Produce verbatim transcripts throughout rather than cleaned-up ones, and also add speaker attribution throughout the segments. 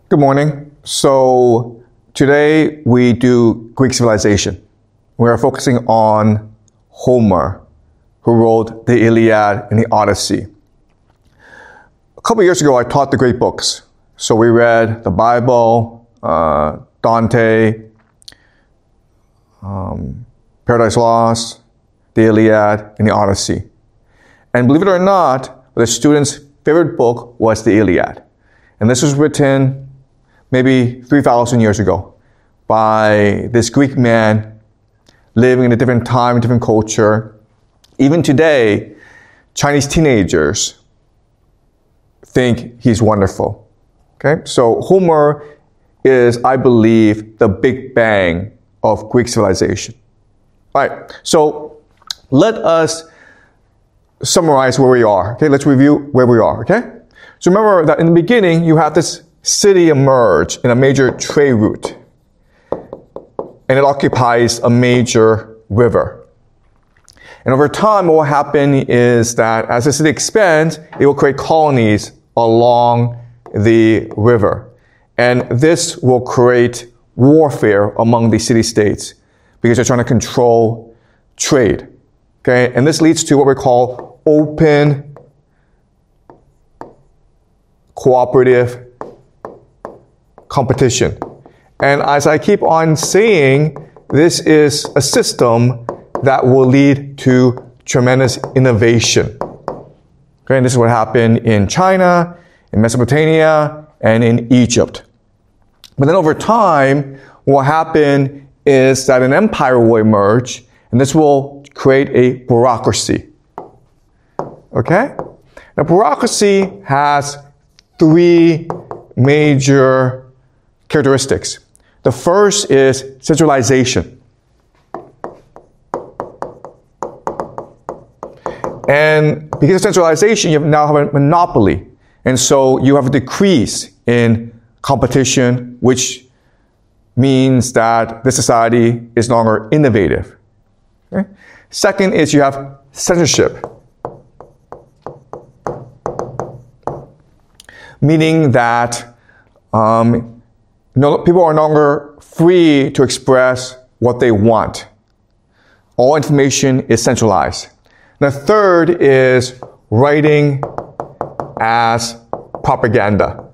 Speaker 1: Good morning. So today we do Greek civilization. We are focusing on Homer, who wrote the Iliad and the Odyssey. A couple of years ago, I taught the great books. So we read the Bible, uh, Dante, um, Paradise Lost, the Iliad, and the Odyssey. And believe it or not, the students' favorite book was the Iliad. And this was written maybe three thousand years ago by this Greek man living in a different time, different culture. Even today, Chinese teenagers think he's wonderful. Okay, so Homer is, I believe, the Big Bang of Greek civilization. All right, so let us summarize where we are. Okay, let's review where we are. Okay, so remember that in the beginning, you have this city emerge in a major trade route, and it occupies a major river. And over time, what will happen is that as the city expands, it will create colonies along the river. And this will create warfare among the city-states because they're trying to control trade. Okay? And this leads to what we call open, cooperative competition. And as I keep on saying, this is a system that will lead to tremendous innovation. Okay, and this is what happened in China, in Mesopotamia, and in Egypt. But then over time, what will happen is that an empire will emerge, and this will create a bureaucracy. Okay? Now, bureaucracy has three major characteristics. The first is centralization. And because of centralization, you now have a monopoly. And so you have a decrease in competition, which means that the society is no longer innovative. Okay? Second is you have censorship, meaning that um, no, people are no longer free to express what they want. All information is centralized. The third is writing as propaganda.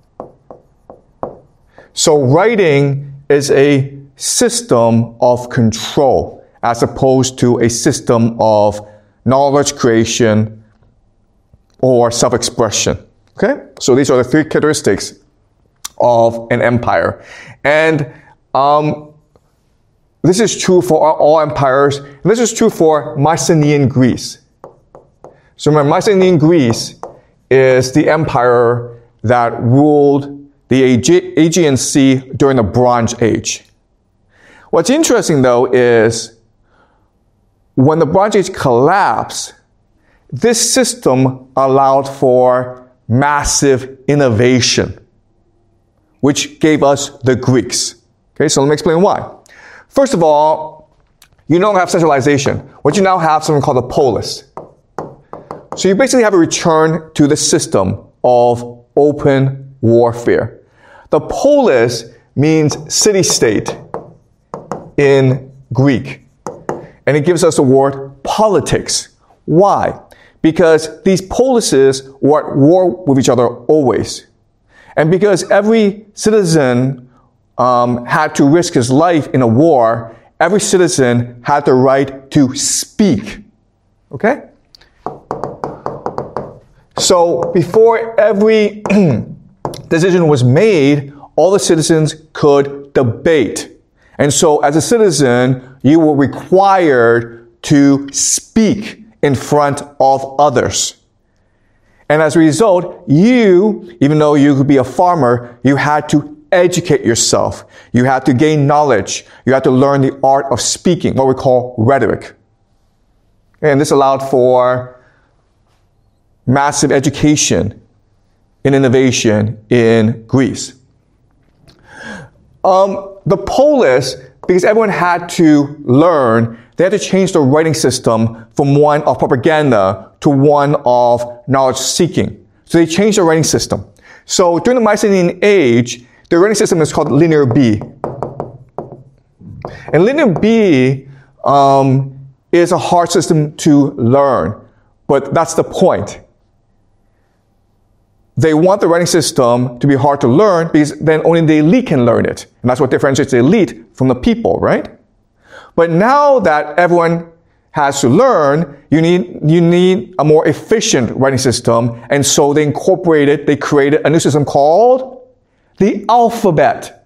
Speaker 1: So writing is a system of control as opposed to a system of knowledge creation or self-expression. Okay? So these are the three characteristics of an empire. And um, this is true for all empires. And this is true for Mycenaean Greece. So remember, Mycenaean Greece is the empire that ruled the Aegean Sea during the Bronze Age. What's interesting, though, is when the Bronze Age collapsed, this system allowed for massive innovation, which gave us the Greeks. Okay, so let me explain why. First of all, you don't have centralization. What you now have is something called a polis. So you basically have a return to the system of open warfare. The polis means city-state in Greek. And it gives us the word politics. Why? Because these polises were at war with each other always. And because every citizen um, had to risk his life in a war, every citizen had the right to speak. Okay? So before every decision was made, all the citizens could debate. And so as a citizen, you were required to speak in front of others. And as a result, you, even though you could be a farmer, you had to educate yourself. You had to gain knowledge. You had to learn the art of speaking, what we call rhetoric. And this allowed for massive education and innovation in Greece. Um, the polis, because everyone had to learn, they had to change the writing system from one of propaganda to one of knowledge seeking. So they changed the writing system. So during the Mycenaean age, the writing system is called Linear B. And Linear B um, is a hard system to learn, but that's the point. They want the writing system to be hard to learn because then only the elite can learn it. And that's what differentiates the elite from the people, right? But now that everyone has to learn, you need, you need a more efficient writing system. And so they incorporated, they created a new system called the alphabet,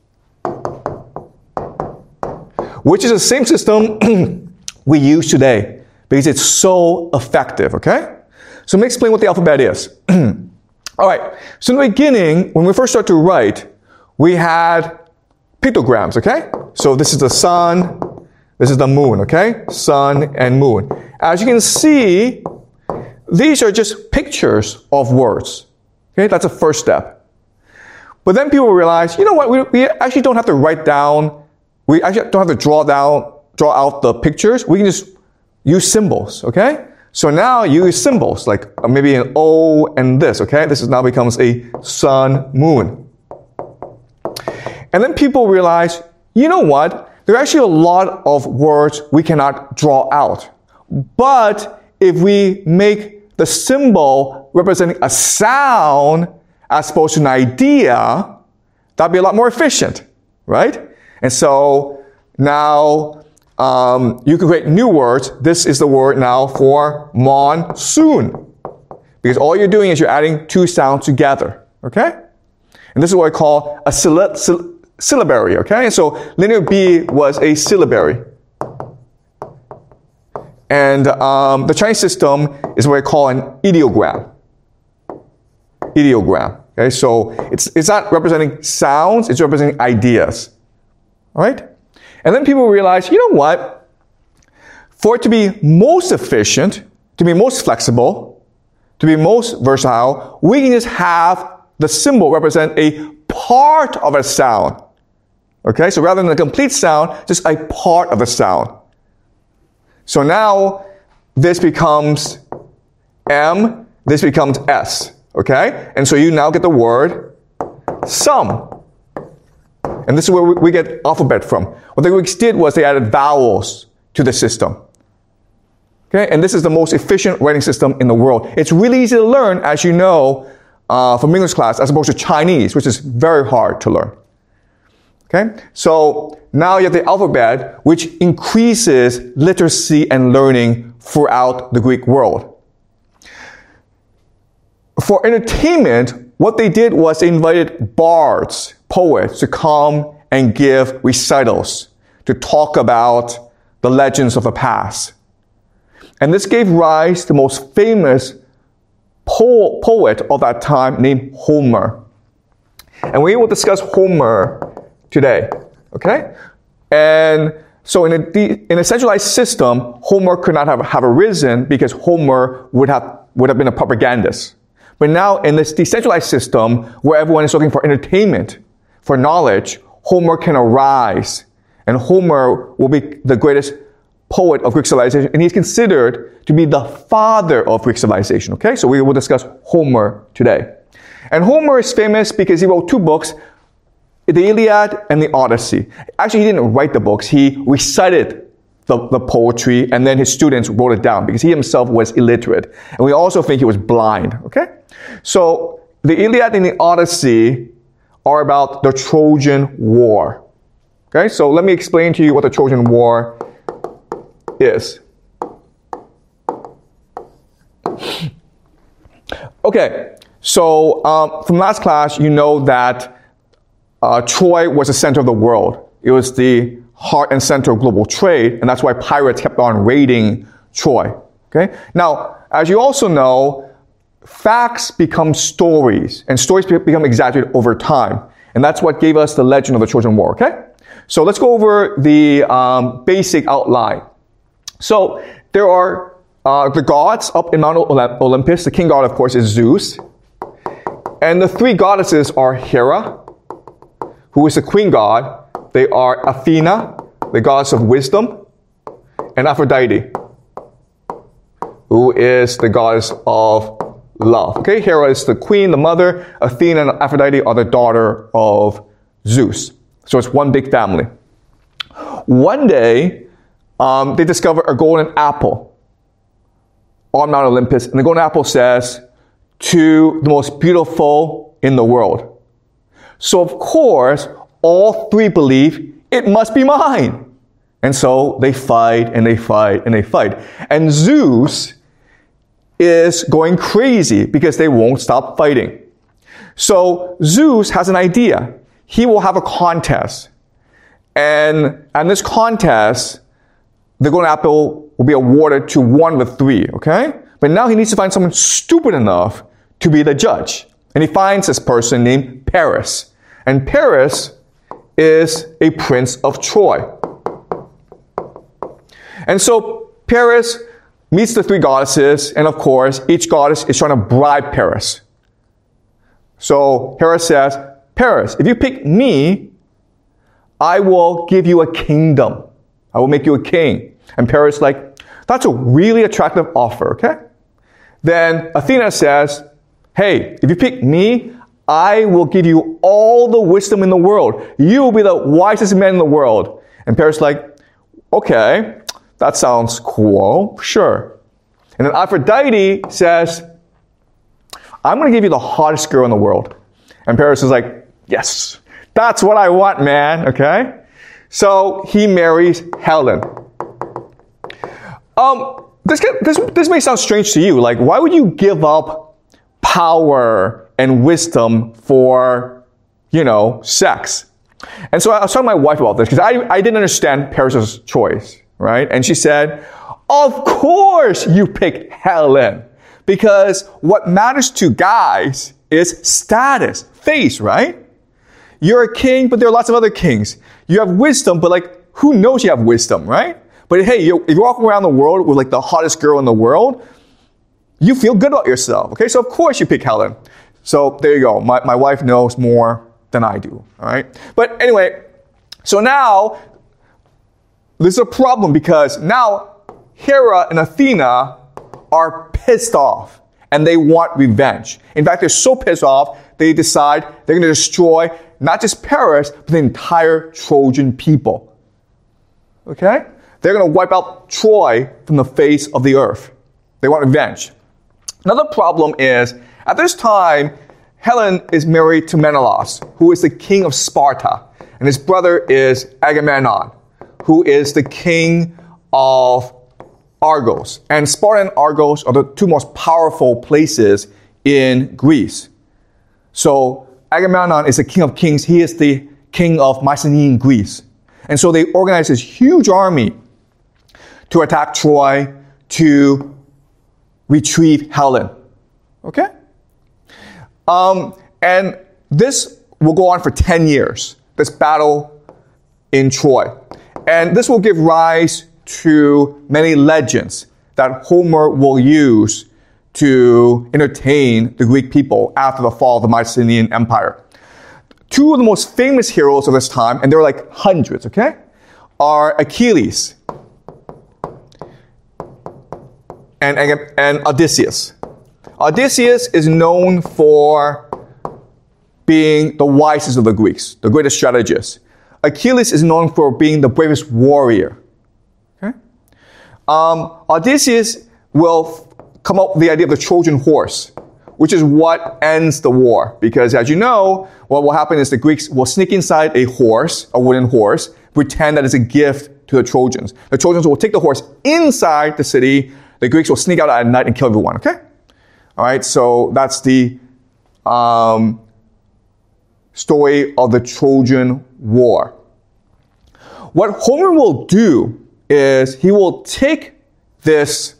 Speaker 1: which is the same system we use today because it's so effective, okay? So let me explain what the alphabet is. All right, so in the beginning, when we first started to write, we had pictograms, okay? So this is the sun, this is the moon, okay? Sun and moon. As you can see, these are just pictures of words, okay? That's the first step. But then people realize, you know what, we, we actually don't have to write down, we actually don't have to draw down, draw out the pictures, we can just use symbols, okay? So now you use symbols, like maybe an O and this, okay? This is now becomes a sun, moon. And then people realize, you know what? There are actually a lot of words we cannot draw out. But if we make the symbol representing a sound as opposed to an idea, that'd be a lot more efficient, right? And so now Um, you can create new words. This is the word now for monsoon. Because all you're doing is you're adding two sounds together. Okay? And this is what I call a sylla- syll- syllabary. Okay? And so Linear B was a syllabary. And um, the Chinese system is what I call an ideogram. Ideogram. Okay? So it's, it's not representing sounds, it's representing ideas. All right? And then people realize, you know what? For it to be most efficient, to be most flexible, to be most versatile, we can just have the symbol represent a part of a sound. Okay? So rather than a complete sound, just a part of the sound. So now this becomes M, this becomes S. Okay? And so you now get the word sum. And this is where we get alphabet from. What the Greeks did was they added vowels to the system. Okay? And this is the most efficient writing system in the world. It's really easy to learn, as you know, uh, from English class, as opposed to Chinese, which is very hard to learn. Okay? So now you have the alphabet, which increases literacy and learning throughout the Greek world. For entertainment, what they did was they invited bards, poets, to come and give recitals, to talk about the legends of the past. And this gave rise to the most famous po- poet of that time named Homer. And we will discuss Homer today, okay? And so in a, in a centralized system, Homer could not have, have arisen because Homer would have, would have been a propagandist. But now in this decentralized system where everyone is looking for entertainment, for knowledge, Homer can arise. And Homer will be the greatest poet of Greek civilization. And he's considered to be the father of Greek civilization. Okay? So we will discuss Homer today. And Homer is famous because he wrote two books, the Iliad and the Odyssey. Actually, he didn't write the books. He recited The, the poetry, and then his students wrote it down because he himself was illiterate. And we also think he was blind, okay? So, the Iliad and the Odyssey are about the Trojan War. Okay, so let me explain to you what the Trojan War is. Okay, so um, from last class, you know that uh, Troy was the center of the world. It was the heart and center of global trade, and that's why pirates kept on raiding Troy. Okay? Now, as you also know, facts become stories, and stories become exaggerated over time. And that's what gave us the legend of the Trojan War, okay? So let's go over the um, basic outline. So there are uh, the gods up in Mount Olympus. The king god, of course, is Zeus. And the three goddesses are Hera, who is the queen god. They are Athena, the goddess of wisdom, and Aphrodite, who is the goddess of love. Okay, Hera is the queen, the mother. Athena and Aphrodite are the daughter of Zeus. So it's one big family. One day, um, they discover a golden apple on Mount Olympus. And the golden apple says, to the most beautiful in the world. So of course, all three believe it must be mine. And so they fight and they fight and they fight. And Zeus is going crazy because they won't stop fighting. So Zeus has an idea. He will have a contest. And in this contest, the golden apple will be awarded to one of the three, okay? But now he needs to find someone stupid enough to be the judge. And he finds this person named Paris. And Paris is a prince of Troy. And so Paris meets the three goddesses, and of course, each goddess is trying to bribe Paris. So Hera says, Paris, if you pick me, I will give you a kingdom. I will make you a king. And Paris is like, that's a really attractive offer, okay? Then Athena says, hey, if you pick me, I will give you all the wisdom in the world. You will be the wisest man in the world. And Paris is like, okay, that sounds cool, sure. And then Aphrodite says, I'm going to give you the hottest girl in the world. And Paris is like, yes, that's what I want, man, okay? So he marries Helen. Um, this, this, this may sound strange to you. Like, why would you give up power and wisdom for, you know, sex? And so I was talking to my wife about this because I, I didn't understand Paris's choice, right? And she said, of course you pick Helen, because what matters to guys is status, face, right? You're a king, but there are lots of other kings. You have wisdom, but like, who knows you have wisdom, right? But hey, you, if you walk around the world with like the hottest girl in the world, you feel good about yourself, okay? So of course you pick Helen. So there you go. My, my wife knows more than I do, all right? But anyway, so now, this is a problem because now Hera and Athena are pissed off and they want revenge. In fact, they're so pissed off, they decide they're going to destroy not just Paris, but the entire Trojan people. Okay? They're going to wipe out Troy from the face of the earth. They want revenge. Another problem is, at this time, Helen is married to Menelaus, who is the king of Sparta, and his brother is Agamemnon, who is the king of Argos. And Sparta and Argos are the two most powerful places in Greece. So Agamemnon is the king of kings. He is the king of Mycenaean Greece. And so they organize this huge army to attack Troy, to retrieve Helen. Okay? Um, and this will go on for ten years, this battle in Troy. And this will give rise to many legends that Homer will use to entertain the Greek people after the fall of the Mycenaean Empire. Two of the most famous heroes of this time, and there are like hundreds, okay, are Achilles and, and, and Odysseus. Odysseus is known for being the wisest of the Greeks, the greatest strategist. Achilles is known for being the bravest warrior. Okay? Um, Odysseus will f- come up with the idea of the Trojan horse, which is what ends the war. Because as you know, what will happen is the Greeks will sneak inside a horse, a wooden horse, pretend that it's a gift to the Trojans. The Trojans will take the horse inside the city. The Greeks will sneak out at night and kill everyone, okay? All right, so that's the um, story of the Trojan War. What Homer will do is he will take this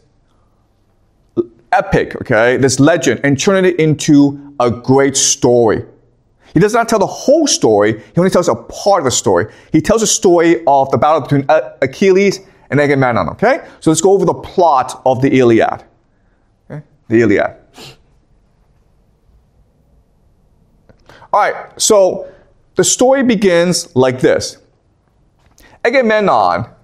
Speaker 1: epic, okay, this legend, and turn it into a great story. He does not tell the whole story. He only tells a part of the story. He tells the story of the battle between Achilles and Agamemnon, okay? So let's go over the plot of the Iliad. Okay? The Iliad. All right, so the story begins like this. Agamemnon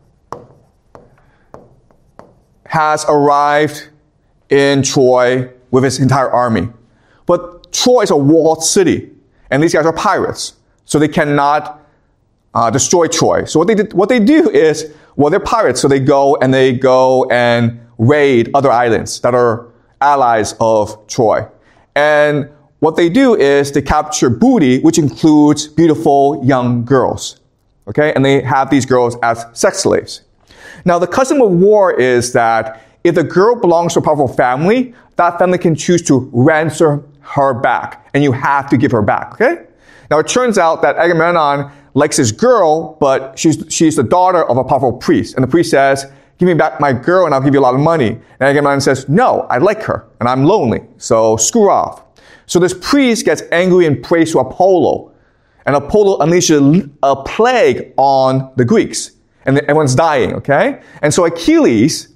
Speaker 1: has arrived in Troy with his entire army. But Troy is a walled city, and these guys are pirates, so they cannot uh, destroy Troy. So what they did, what they do is, well, they're pirates, so they go and they go and raid other islands that are allies of Troy. And what they do is they capture booty, which includes beautiful young girls. Okay? And they have these girls as sex slaves. Now, the custom of war is that if the girl belongs to a powerful family, that family can choose to ransom her back, and you have to give her back. Okay? Now, it turns out that Agamemnon likes his girl, but she's she's the daughter of a powerful priest. And the priest says, give me back my girl and I'll give you a lot of money. And Agamemnon says, no, I like her and I'm lonely, so screw off. So this priest gets angry and prays to Apollo. And Apollo unleashes a plague on the Greeks. And everyone's dying, okay? And so Achilles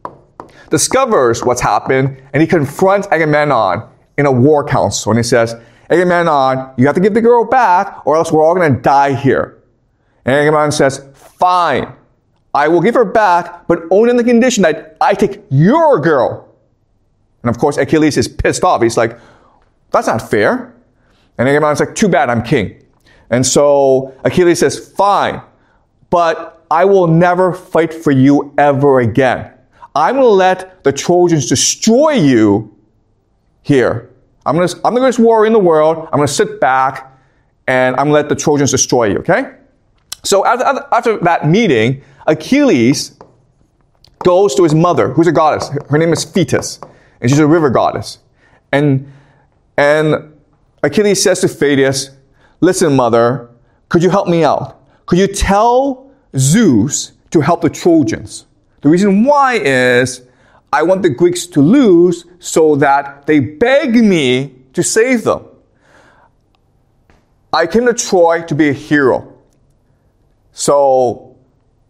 Speaker 1: discovers what's happened and he confronts Agamemnon in a war council. And he says, Agamemnon, you have to give the girl back or else we're all going to die here. And Agamemnon says, fine, I will give her back, but only on the condition that I take your girl. And of course, Achilles is pissed off. He's like, that's not fair. And Agamemnon's like, too bad, I'm king. And so Achilles says, fine, but I will never fight for you ever again. I'm going to let the Trojans destroy you here. I'm going to, I'm the greatest warrior in the world. I'm going to sit back and I'm going to let the Trojans destroy you, okay? So after, after that meeting, Achilles goes to his mother, who's a goddess. Her name is Thetis, and she's a river goddess. And, and Achilles says to Thetis, listen, mother, could you help me out? Could you tell Zeus to help the Trojans? The reason why is I want the Greeks to lose so that they beg me to save them. I came to Troy to be a hero. So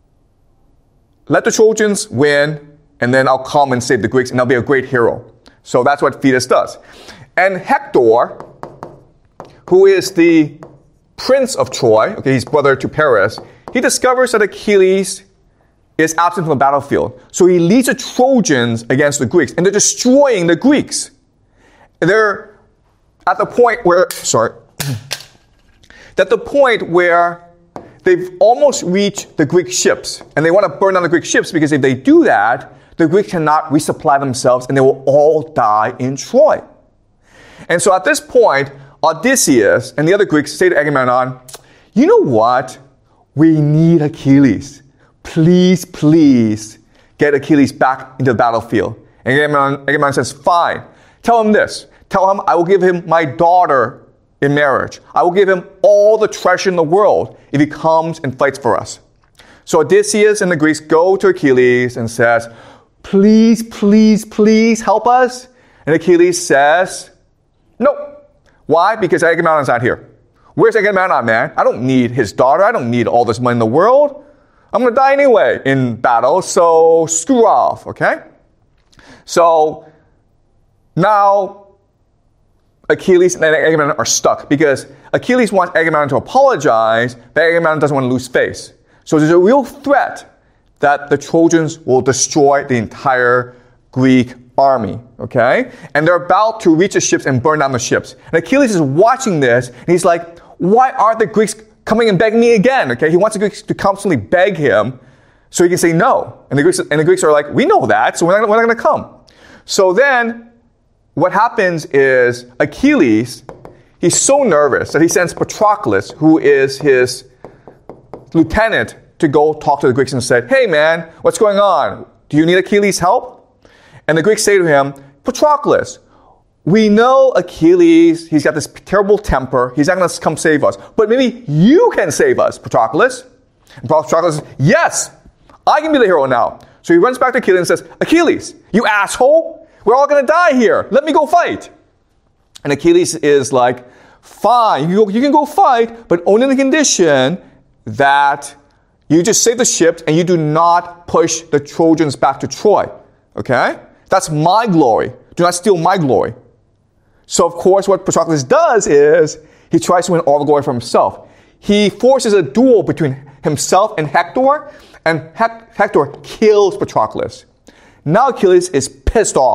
Speaker 1: let the Trojans win, and then I'll come and save the Greeks, and I'll be a great hero. So that's what Thetis does. And Hector, who is the prince of Troy, okay, he's brother to Paris, he discovers that Achilles is absent from the battlefield. So he leads the Trojans against the Greeks, and they're destroying the Greeks. They're at the point where, sorry, at the point where they've almost reached the Greek ships, and they want to burn down the Greek ships because if they do that, the Greeks cannot resupply themselves, and they will all die in Troy. And so at this point, Odysseus and the other Greeks say to Agamemnon, you know what? We need Achilles. Please, please get Achilles back into the battlefield. And Agamemnon, Agamemnon says, fine. Tell him this. Tell him I will give him my daughter in marriage. I will give him all the treasure in the world if he comes and fights for us. So Odysseus and the Greeks go to Achilles and says, please, please, please help us. And Achilles says, no. Why? Because Agamemnon's not here. Where's Agamemnon, man? I don't need his daughter. I don't need all this money in the world. I'm going to die anyway in battle, so screw off, okay? So now Achilles and Agamemnon are stuck because Achilles wants Agamemnon to apologize, but Agamemnon doesn't want to lose face. So there's a real threat that the Trojans will destroy the entire Greek army, okay? And they're about to reach the ships and burn down the ships. And Achilles is watching this, and he's like, why aren't the Greeks coming and begging me again? Okay, he wants the Greeks to constantly beg him so he can say no. And the Greeks, and the Greeks are like, we know that, so we're not, we're not going to come. So then what happens is Achilles, he's so nervous that he sends Patroclus, who is his lieutenant, to go talk to the Greeks and said, hey man, what's going on? Do you need Achilles' help? And the Greeks say to him, Patroclus, we know Achilles, he's got this terrible temper, he's not going to come save us, but maybe you can save us, Patroclus. And Patroclus says, yes, I can be the hero now. So he runs back to Achilles and says, Achilles, you asshole, we're all going to die here, let me go fight. And Achilles is like, fine, you, you can go fight, but only on the condition that you just save the ships and you do not push the Trojans back to Troy. Okay? That's my glory. Do not steal my glory. So, of course, what Patroclus does is he tries to win all the glory for himself. He forces a duel between himself and Hector, and Hec- Hector kills Patroclus. Now Achilles is pissed off.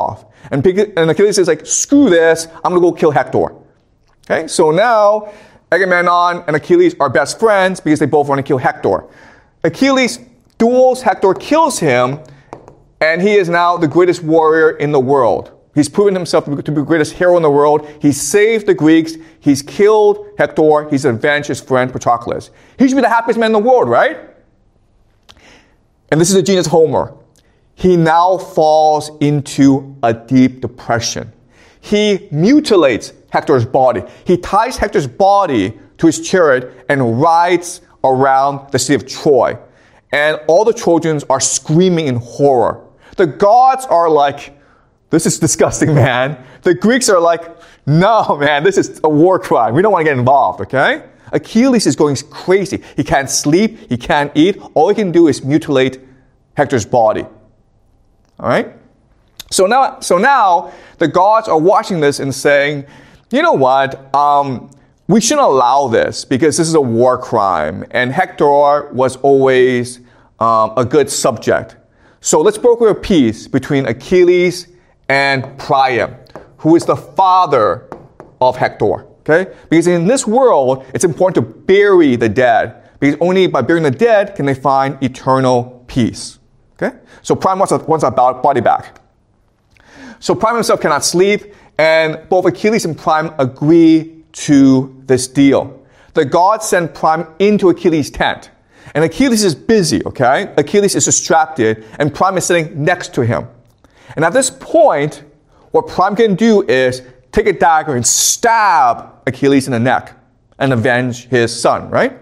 Speaker 1: And, and Achilles is like, screw this, I'm going to go kill Hector. Okay, so now Agamemnon and Achilles are best friends because they both want to kill Hector. Achilles duels Hector, kills him, and he is now the greatest warrior in the world. He's proven himself to be the greatest hero in the world. He's saved the Greeks. He's killed Hector. He's avenged his friend Patroclus. He should be the happiest man in the world, right? And this is the genius Homer. He now falls into a deep depression. He mutilates Hector's body. He ties Hector's body to his chariot and rides around the city of Troy. And all the Trojans are screaming in horror. The gods are like, this is disgusting, man. The Greeks are like, no, man, this is a war crime. We don't want to get involved, okay? Achilles is going crazy. He can't sleep. He can't eat. All he can do is mutilate Hector's body. All right? So now, so now the gods are watching this and saying, you know what? Um, we shouldn't allow this because this is a war crime. And Hector was always um, a good subject. So let's broker a peace between Achilles and Priam, who is the father of Hector. Okay? Because in this world, it's important to bury the dead. Because only by burying the dead can they find eternal peace. Okay? So Priam wants, a, wants a body back. So Priam himself cannot sleep, and both Achilles and Priam agree to this deal. The gods send Priam into Achilles' tent. And Achilles is busy, okay? Achilles is distracted, and Priam is sitting next to him. And at this point, what Priam can do is take a dagger and stab Achilles in the neck and avenge his son, right?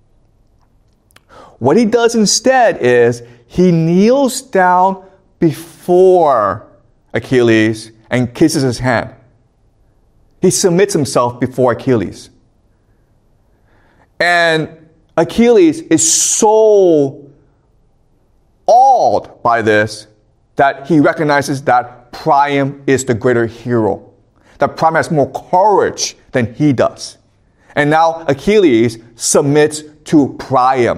Speaker 1: What he does instead is he kneels down before Achilles and kisses his hand. He submits himself before Achilles. And Achilles is so awed by this that he recognizes that Priam is the greater hero. That Priam has more courage than he does. And now Achilles submits to Priam.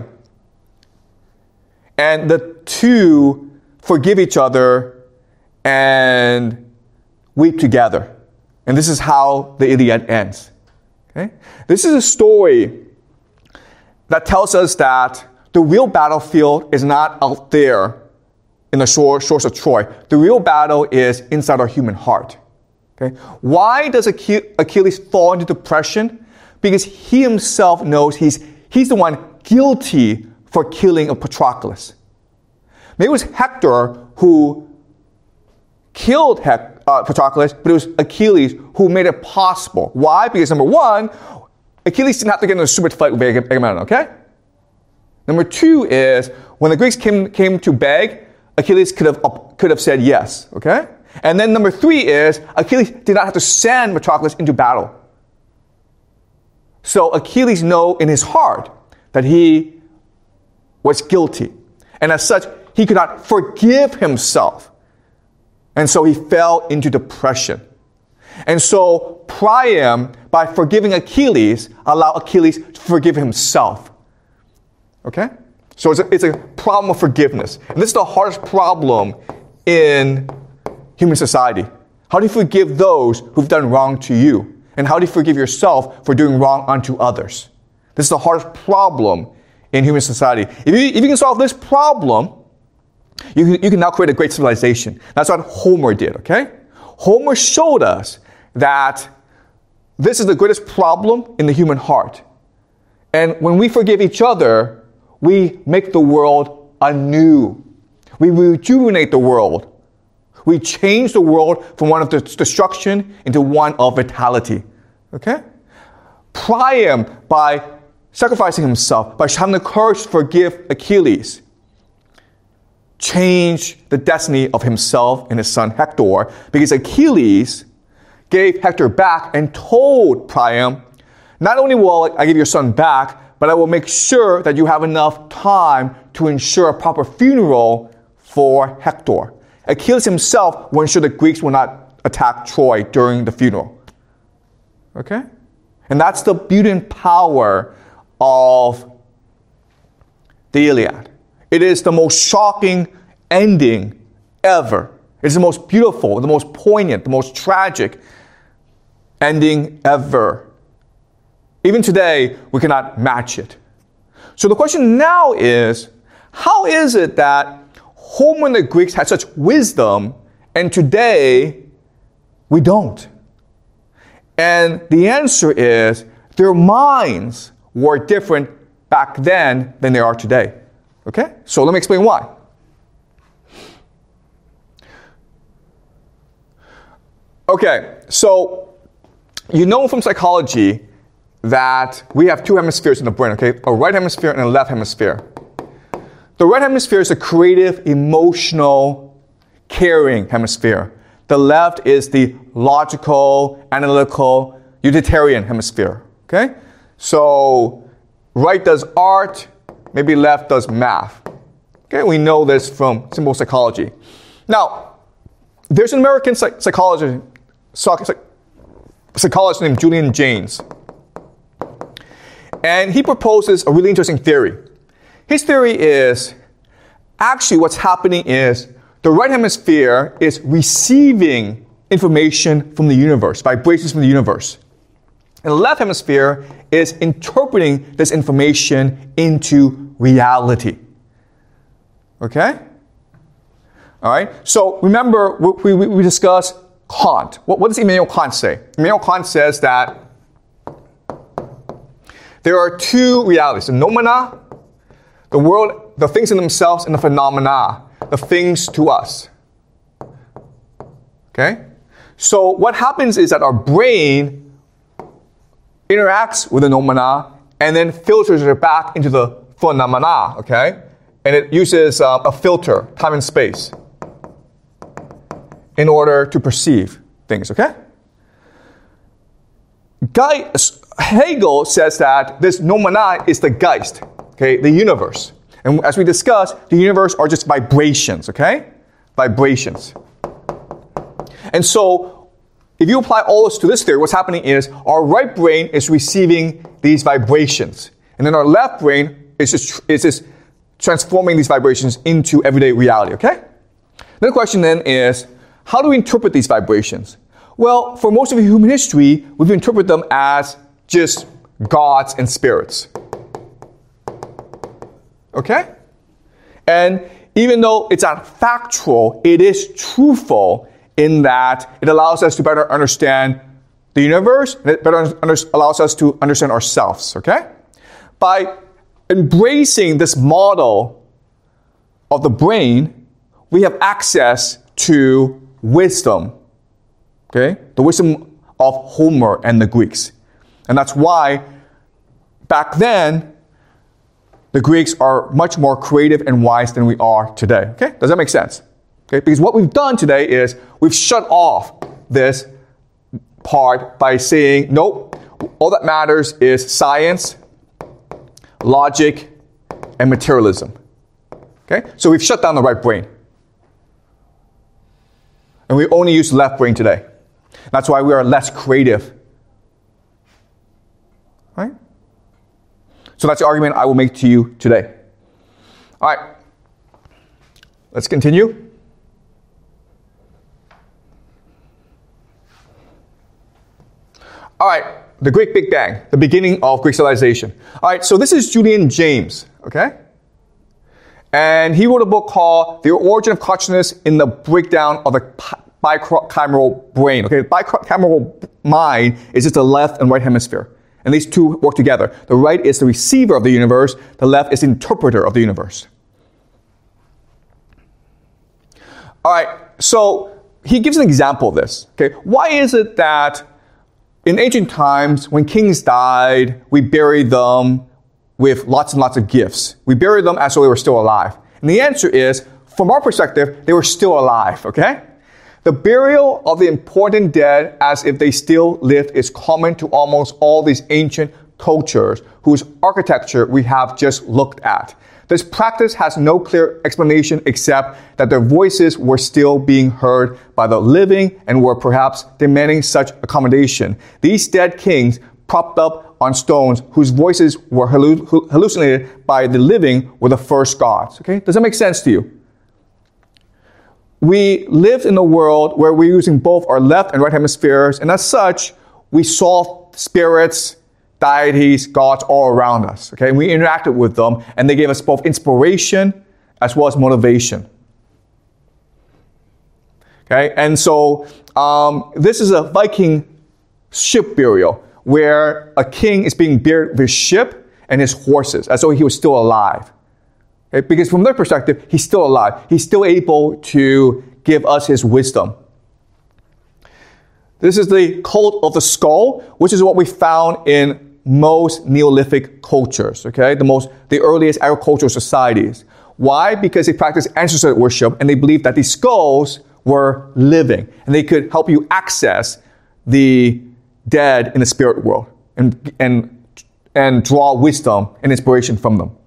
Speaker 1: And the two forgive each other and weep together. And this is how the Iliad ends. Okay? This is a story that tells us that the real battlefield is not out there in the shore, shores of Troy. The real battle is inside our human heart. Okay? Why does Achilles fall into depression? Because he himself knows he's, he's the one guilty for killing of Patroclus. Maybe it was Hector who killed Hec- uh, Patroclus, but it was Achilles who made it possible. Why? Because number one, Achilles didn't have to get in a stupid fight with Agamemnon, okay? Number two is, when the Greeks came, came to beg, Achilles could have, could have said yes, okay? And then number three is, Achilles did not have to send Patroclus into battle. So Achilles knows in his heart that he was guilty. And as such, he could not forgive himself. And so he fell into depression. And so Priam, by forgiving Achilles, allowed Achilles to forgive himself. Okay? So it's a, it's a problem of forgiveness. And this is the hardest problem in human society. How do you forgive those who've done wrong to you? And how do you forgive yourself for doing wrong unto others? This is the hardest problem in human society. If you, if you can solve this problem, you, you can now create a great civilization. That's what Homer did, okay? Homer showed us that this is the greatest problem in the human heart. And when we forgive each other, we make the world anew. We rejuvenate the world. We change the world from one of destruction into one of vitality. Okay? Priam, by sacrificing himself, by having the courage to forgive Achilles, changed the destiny of himself and his son Hector, because Achilles gave Hector back and told Priam, not only will I give your son back, but I will make sure that you have enough time to ensure a proper funeral for Hector. Achilles himself will ensure the Greeks will not attack Troy during the funeral. Okay? And that's the beauty and power of the Iliad. It is the most shocking ending ever. It's the most beautiful, the most poignant, the most tragic ending ever. Even today, we cannot match it. So the question now is, how is it that Homer and the Greeks had such wisdom and today we don't? And the answer is, their minds were different back then than they are today. Okay? So let me explain why. Okay, so you know from psychology that we have two hemispheres in the brain, okay? A right hemisphere and a left hemisphere. The right hemisphere is the creative, emotional, caring hemisphere. The left is the logical, analytical, utilitarian hemisphere, okay? So right does art, maybe left does math. Okay, we know this from simple psychology. Now, there's an American psych- psychologist, psych- psychologist named Julian Jaynes. And he proposes a really interesting theory. His theory is, actually what's happening is the right hemisphere is receiving information from the universe, vibrations from the universe. And the left hemisphere is interpreting this information into reality. Okay? All right? So remember, we, we, we discussed Kant. What, what does Immanuel Kant say? Immanuel Kant says that there are two realities, the noumena, the world, the things in themselves, and the phenomena, the things to us. Okay? So what happens is that our brain interacts with the noumena and then filters it back into the phenomena, okay? And it uses uh, a filter, time and space, in order to perceive things, okay? Guy, Hegel says that this noumena is the Geist, okay, the universe. And as we discussed, the universe are just vibrations, okay? Vibrations. And so, if you apply all this to this theory, what's happening is our right brain is receiving these vibrations. And then our left brain is just, is just transforming these vibrations into everyday reality, okay? Then the question then is, how do we interpret these vibrations? Well, for most of human history, we've interpreted them as just gods and spirits. Okay? And even though it's not factual, it is truthful in that it allows us to better understand the universe, and it better under, allows us to understand ourselves, okay? By embracing this model of the brain, we have access to wisdom, okay? The wisdom of Homer and the Greeks. And that's why back then, the Greeks are much more creative and wise than we are today. Okay? Does that make sense? Okay? Because what we've done today is we've shut off this part by saying, nope, all that matters is science, logic, and materialism. Okay? So we've shut down the right brain. And we only use the left brain today. That's why we are less creative. Right? So that's the argument I will make to you today. All right. Let's continue. All right. The Great Big Bang, the beginning of Greek civilization. All right. So this is Julian Jaynes. Okay? And he wrote a book called The Origin of Consciousness in the Breakdown of the Bicameral Brain. Okay? The bicameral mind is just the left and right hemisphere. And these two work together. The right is the receiver of the universe. The left is the interpreter of the universe. All right, so he gives an example of this. Okay, why is it that in ancient times, when kings died, we buried them with lots and lots of gifts? We buried them as though they were still alive. And the answer is, from our perspective, they were still alive, okay? The burial of the important dead as if they still lived is common to almost all these ancient cultures whose architecture we have just looked at. This practice has no clear explanation except that their voices were still being heard by the living and were perhaps demanding such accommodation. These dead kings propped up on stones whose voices were halluc- hallucinated by the living were the first gods. Okay? Does that make sense to you? we lived in a world where we're using both our left and right hemispheres, and as such, we saw spirits, deities, gods all around us, okay? And we interacted with them, and they gave us both inspiration as well as motivation. Okay, and so um, this is a Viking ship burial where a king is being buried with his ship and his horses, as though he was still alive. Okay? Because from their perspective, he's still alive. He's still able to give us his wisdom. This is the cult of the skull, which is what we found in most Neolithic cultures, okay? The most, the earliest agricultural societies. Why? Because they practiced ancestor worship, and they believed that these skulls were living, and they could help you access the dead in the spirit world and, and, and draw wisdom and inspiration from them.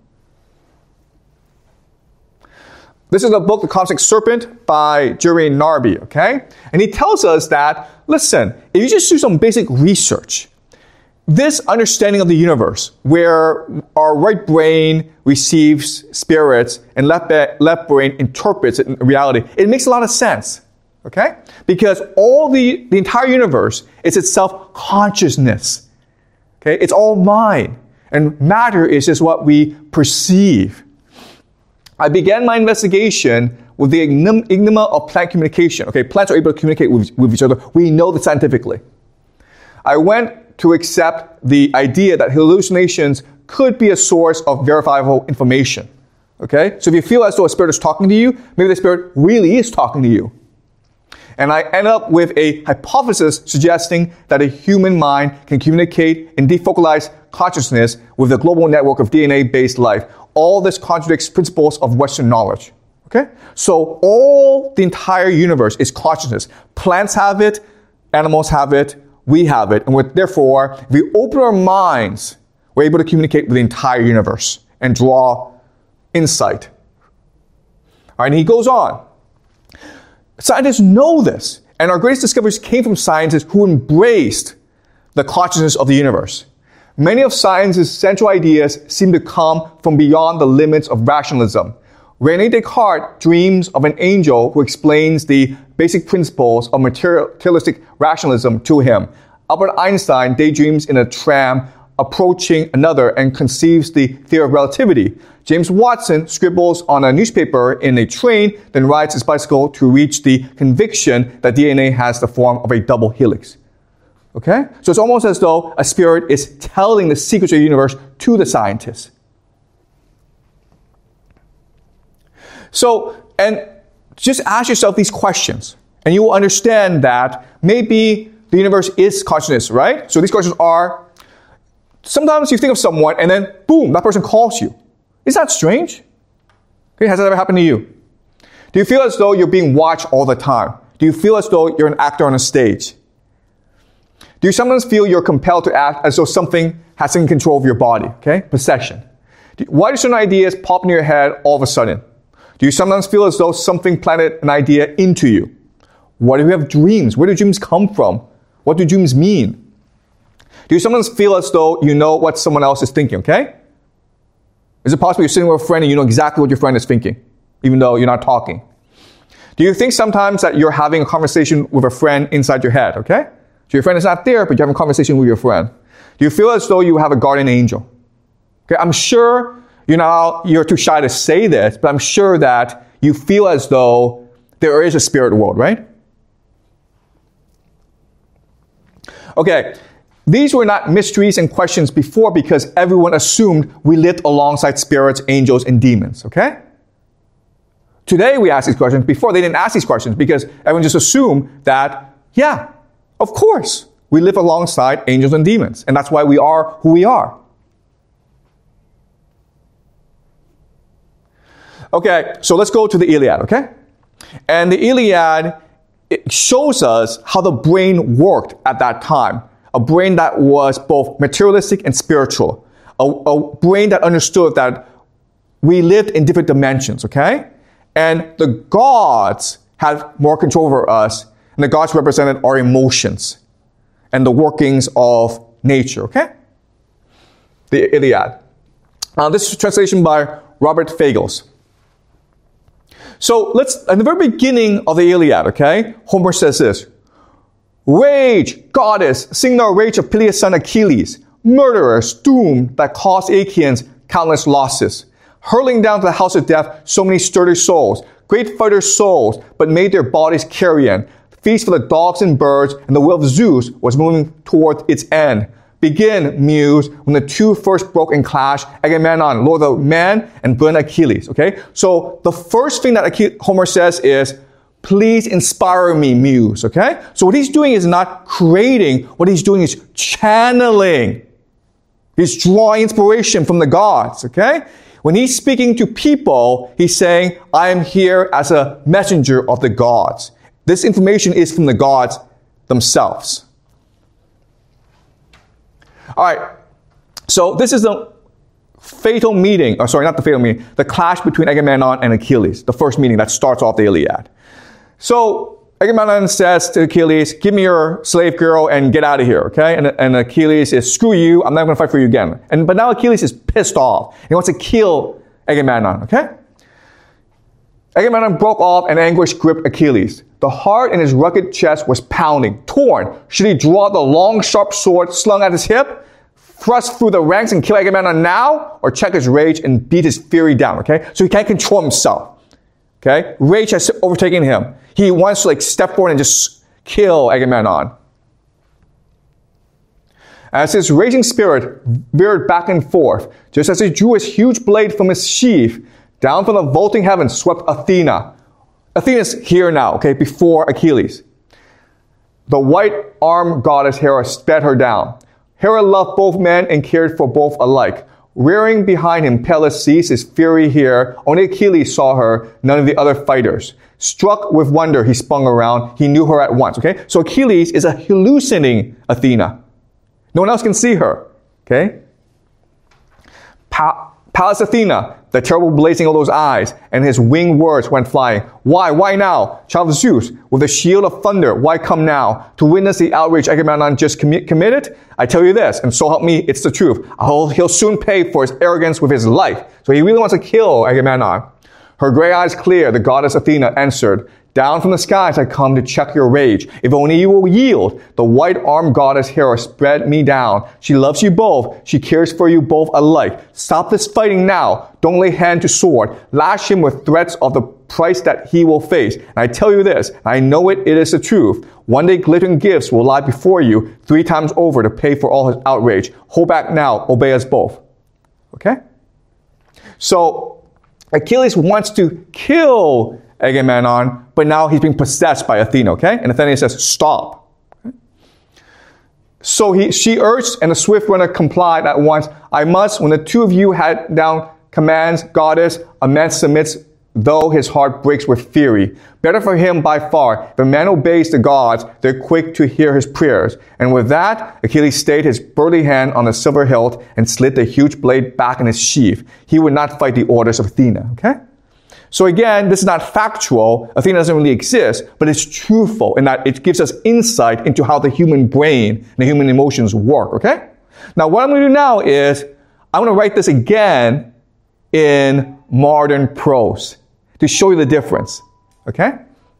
Speaker 1: This is a book, The Cosmic Serpent, by Jerry Narby, okay? And he tells us that, listen, if you just do some basic research, this understanding of the universe, where our right brain receives spirits and left, left brain interprets it in reality, it makes a lot of sense, okay? Because all the, the entire universe is itself consciousness, okay? It's all mind, and matter is just what we perceive. I began my investigation with the enigma of plant communication. Okay, plants are able to communicate with, with each other. We know that scientifically. I went to accept the idea that hallucinations could be a source of verifiable information. Okay, so if you feel as though a spirit is talking to you, maybe the spirit really is talking to you. And I end up with a hypothesis suggesting that a human mind can communicate and defocalize consciousness with a global network of D N A-based life. All this contradicts principles of Western knowledge. Okay? So all the entire universe is consciousness. Plants have it, animals have it, we have it, and we're, therefore, if we open our minds, we're able to communicate with the entire universe and draw insight. All right, and he goes on. Scientists know this, and our greatest discoveries came from scientists who embraced the consciousness of the universe. Many of science's central ideas seem to come from beyond the limits of rationalism. René Descartes dreams of an angel who explains the basic principles of materialistic rationalism to him. Albert Einstein daydreams in a tram approaching another and conceives the theory of relativity. James Watson scribbles on a newspaper in a train, then rides his bicycle to reach the conviction that D N A has the form of a double helix. Okay? So it's almost as though a spirit is telling the secrets of the universe to the scientists. So, and just ask yourself these questions, and you will understand that maybe the universe is consciousness, right? So these questions are, sometimes you think of someone, and then, boom, that person calls you. Isn't that strange? Okay, has that ever happened to you? Do you feel as though you're being watched all the time? Do you feel as though you're an actor on a stage? Do you sometimes feel you're compelled to act as though something has taken control of your body? Okay, possession. Do, why do certain ideas pop into your head all of a sudden? Do you sometimes feel as though something planted an idea into you? What do you have dreams? Where do dreams come from? What do dreams mean? Do you sometimes feel as though you know what someone else is thinking, okay? Is it possible you're sitting with a friend and you know exactly what your friend is thinking, even though you're not talking? Do you think sometimes that you're having a conversation with a friend inside your head, okay? So your friend is not there, but you're having a conversation with your friend. Do you feel as though you have a guardian angel? Okay, I'm sure you're not, you're too shy to say this, but I'm sure that you feel as though there is a spirit world, right? Okay, these were not mysteries and questions before because everyone assumed we lived alongside spirits, angels, and demons, okay? Today we ask these questions. Before they didn't ask these questions because everyone just assumed that, yeah, of course, we live alongside angels and demons, and that's why we are who we are. Okay, so let's go to the Iliad, okay? And the Iliad, it shows us how the brain worked at that time. A brain that was both materialistic and spiritual. A, a brain that understood that we lived in different dimensions, okay? And the gods had more control over us, and the gods represented our emotions and the workings of nature, okay? The Iliad. Uh, this is a translation by Robert Fagles. So let's, at the very beginning of the Iliad, okay, Homer says this: Rage, goddess, sing the rage of Peleus' son Achilles, murderers, doomed that caused Achaeans countless losses, hurling down to the house of death so many sturdy souls, great fighters' souls, but made their bodies carrion. Feast for the dogs and birds, and the will of Zeus was moving toward its end. Begin, muse, when the two first broke in clash, Agamemnon, lord of men, and brilliant Achilles. Okay? So the first thing that Achilles, Homer says is, please inspire me, muse. Okay? So what he's doing is not creating, what he's doing is channeling. He's drawing inspiration from the gods. Okay? When he's speaking to people, he's saying, I am here as a messenger of the gods. This information is from the gods themselves. All right. So this is the fatal meeting, or sorry, not the fatal meeting, the clash between Agamemnon and Achilles, the first meeting that starts off the Iliad. So Agamemnon says to Achilles, give me your slave girl and get out of here, okay? And, and Achilles is, screw you, I'm not going to fight for you again. And But now Achilles is pissed off. He wants to kill Agamemnon, okay? Agamemnon broke off and anguish gripped Achilles. The heart in his rugged chest was pounding, torn. Should he draw the long, sharp sword slung at his hip, thrust through the ranks and kill Agamemnon now, or check his rage and beat his fury down, okay? So he can't control himself, okay? Rage has overtaken him. He wants to like step forward and just kill Agamemnon. As his raging spirit veered back and forth, just as he drew his huge blade from his sheath, down from the vaulting heavens swept Athena. Athena's here now, okay, before Achilles. The white-armed goddess Hera sped her down. Hera loved both men and cared for both alike. Rearing behind him, Peleus seized his fury here. Only Achilles saw her, none of the other fighters. Struck with wonder, he spun around. He knew her at once, okay? So Achilles is a hallucinating Athena. No one else can see her, okay? Pa- Pallas Athena, the terrible blazing of those eyes, and his winged words went flying. Why? Why now? Child of Zeus, with a shield of thunder, why come now? To witness the outrage Agamemnon just commi- committed? I tell you this, and so help me, it's the truth. I'll, he'll soon pay for his arrogance with his life. So he really wants to kill Agamemnon. Her gray eyes clear, the goddess Athena answered, down from the skies I come to check your rage. If only you will yield. The white-armed goddess Hera spread me down. She loves you both. She cares for you both alike. Stop this fighting now. Don't lay hand to sword. Lash him with threats of the price that he will face. And I tell you this, I know it, it is the truth. One day glittering gifts will lie before you three times over to pay for all his outrage. Hold back now. Obey us both. Okay? So, Achilles wants to kill Agamemnon, but now he's being possessed by Athena, okay? And Athena says, stop. Okay? So he, she urged, and the swift runner complied at once. I must, when the two of you had down commands, goddess, a man submits, though his heart breaks with fury. Better for him by far. If a man obeys the gods, they're quick to hear his prayers. And with that, Achilles stayed his burly hand on the silver hilt and slid the huge blade back in his sheath. He would not fight the orders of Athena, okay? So again, this is not factual. Athena doesn't really exist, but it's truthful in that it gives us insight into how the human brain and the human emotions work, okay? Now, what I'm going to do now is I'm going to write this again in modern prose to show you the difference, okay?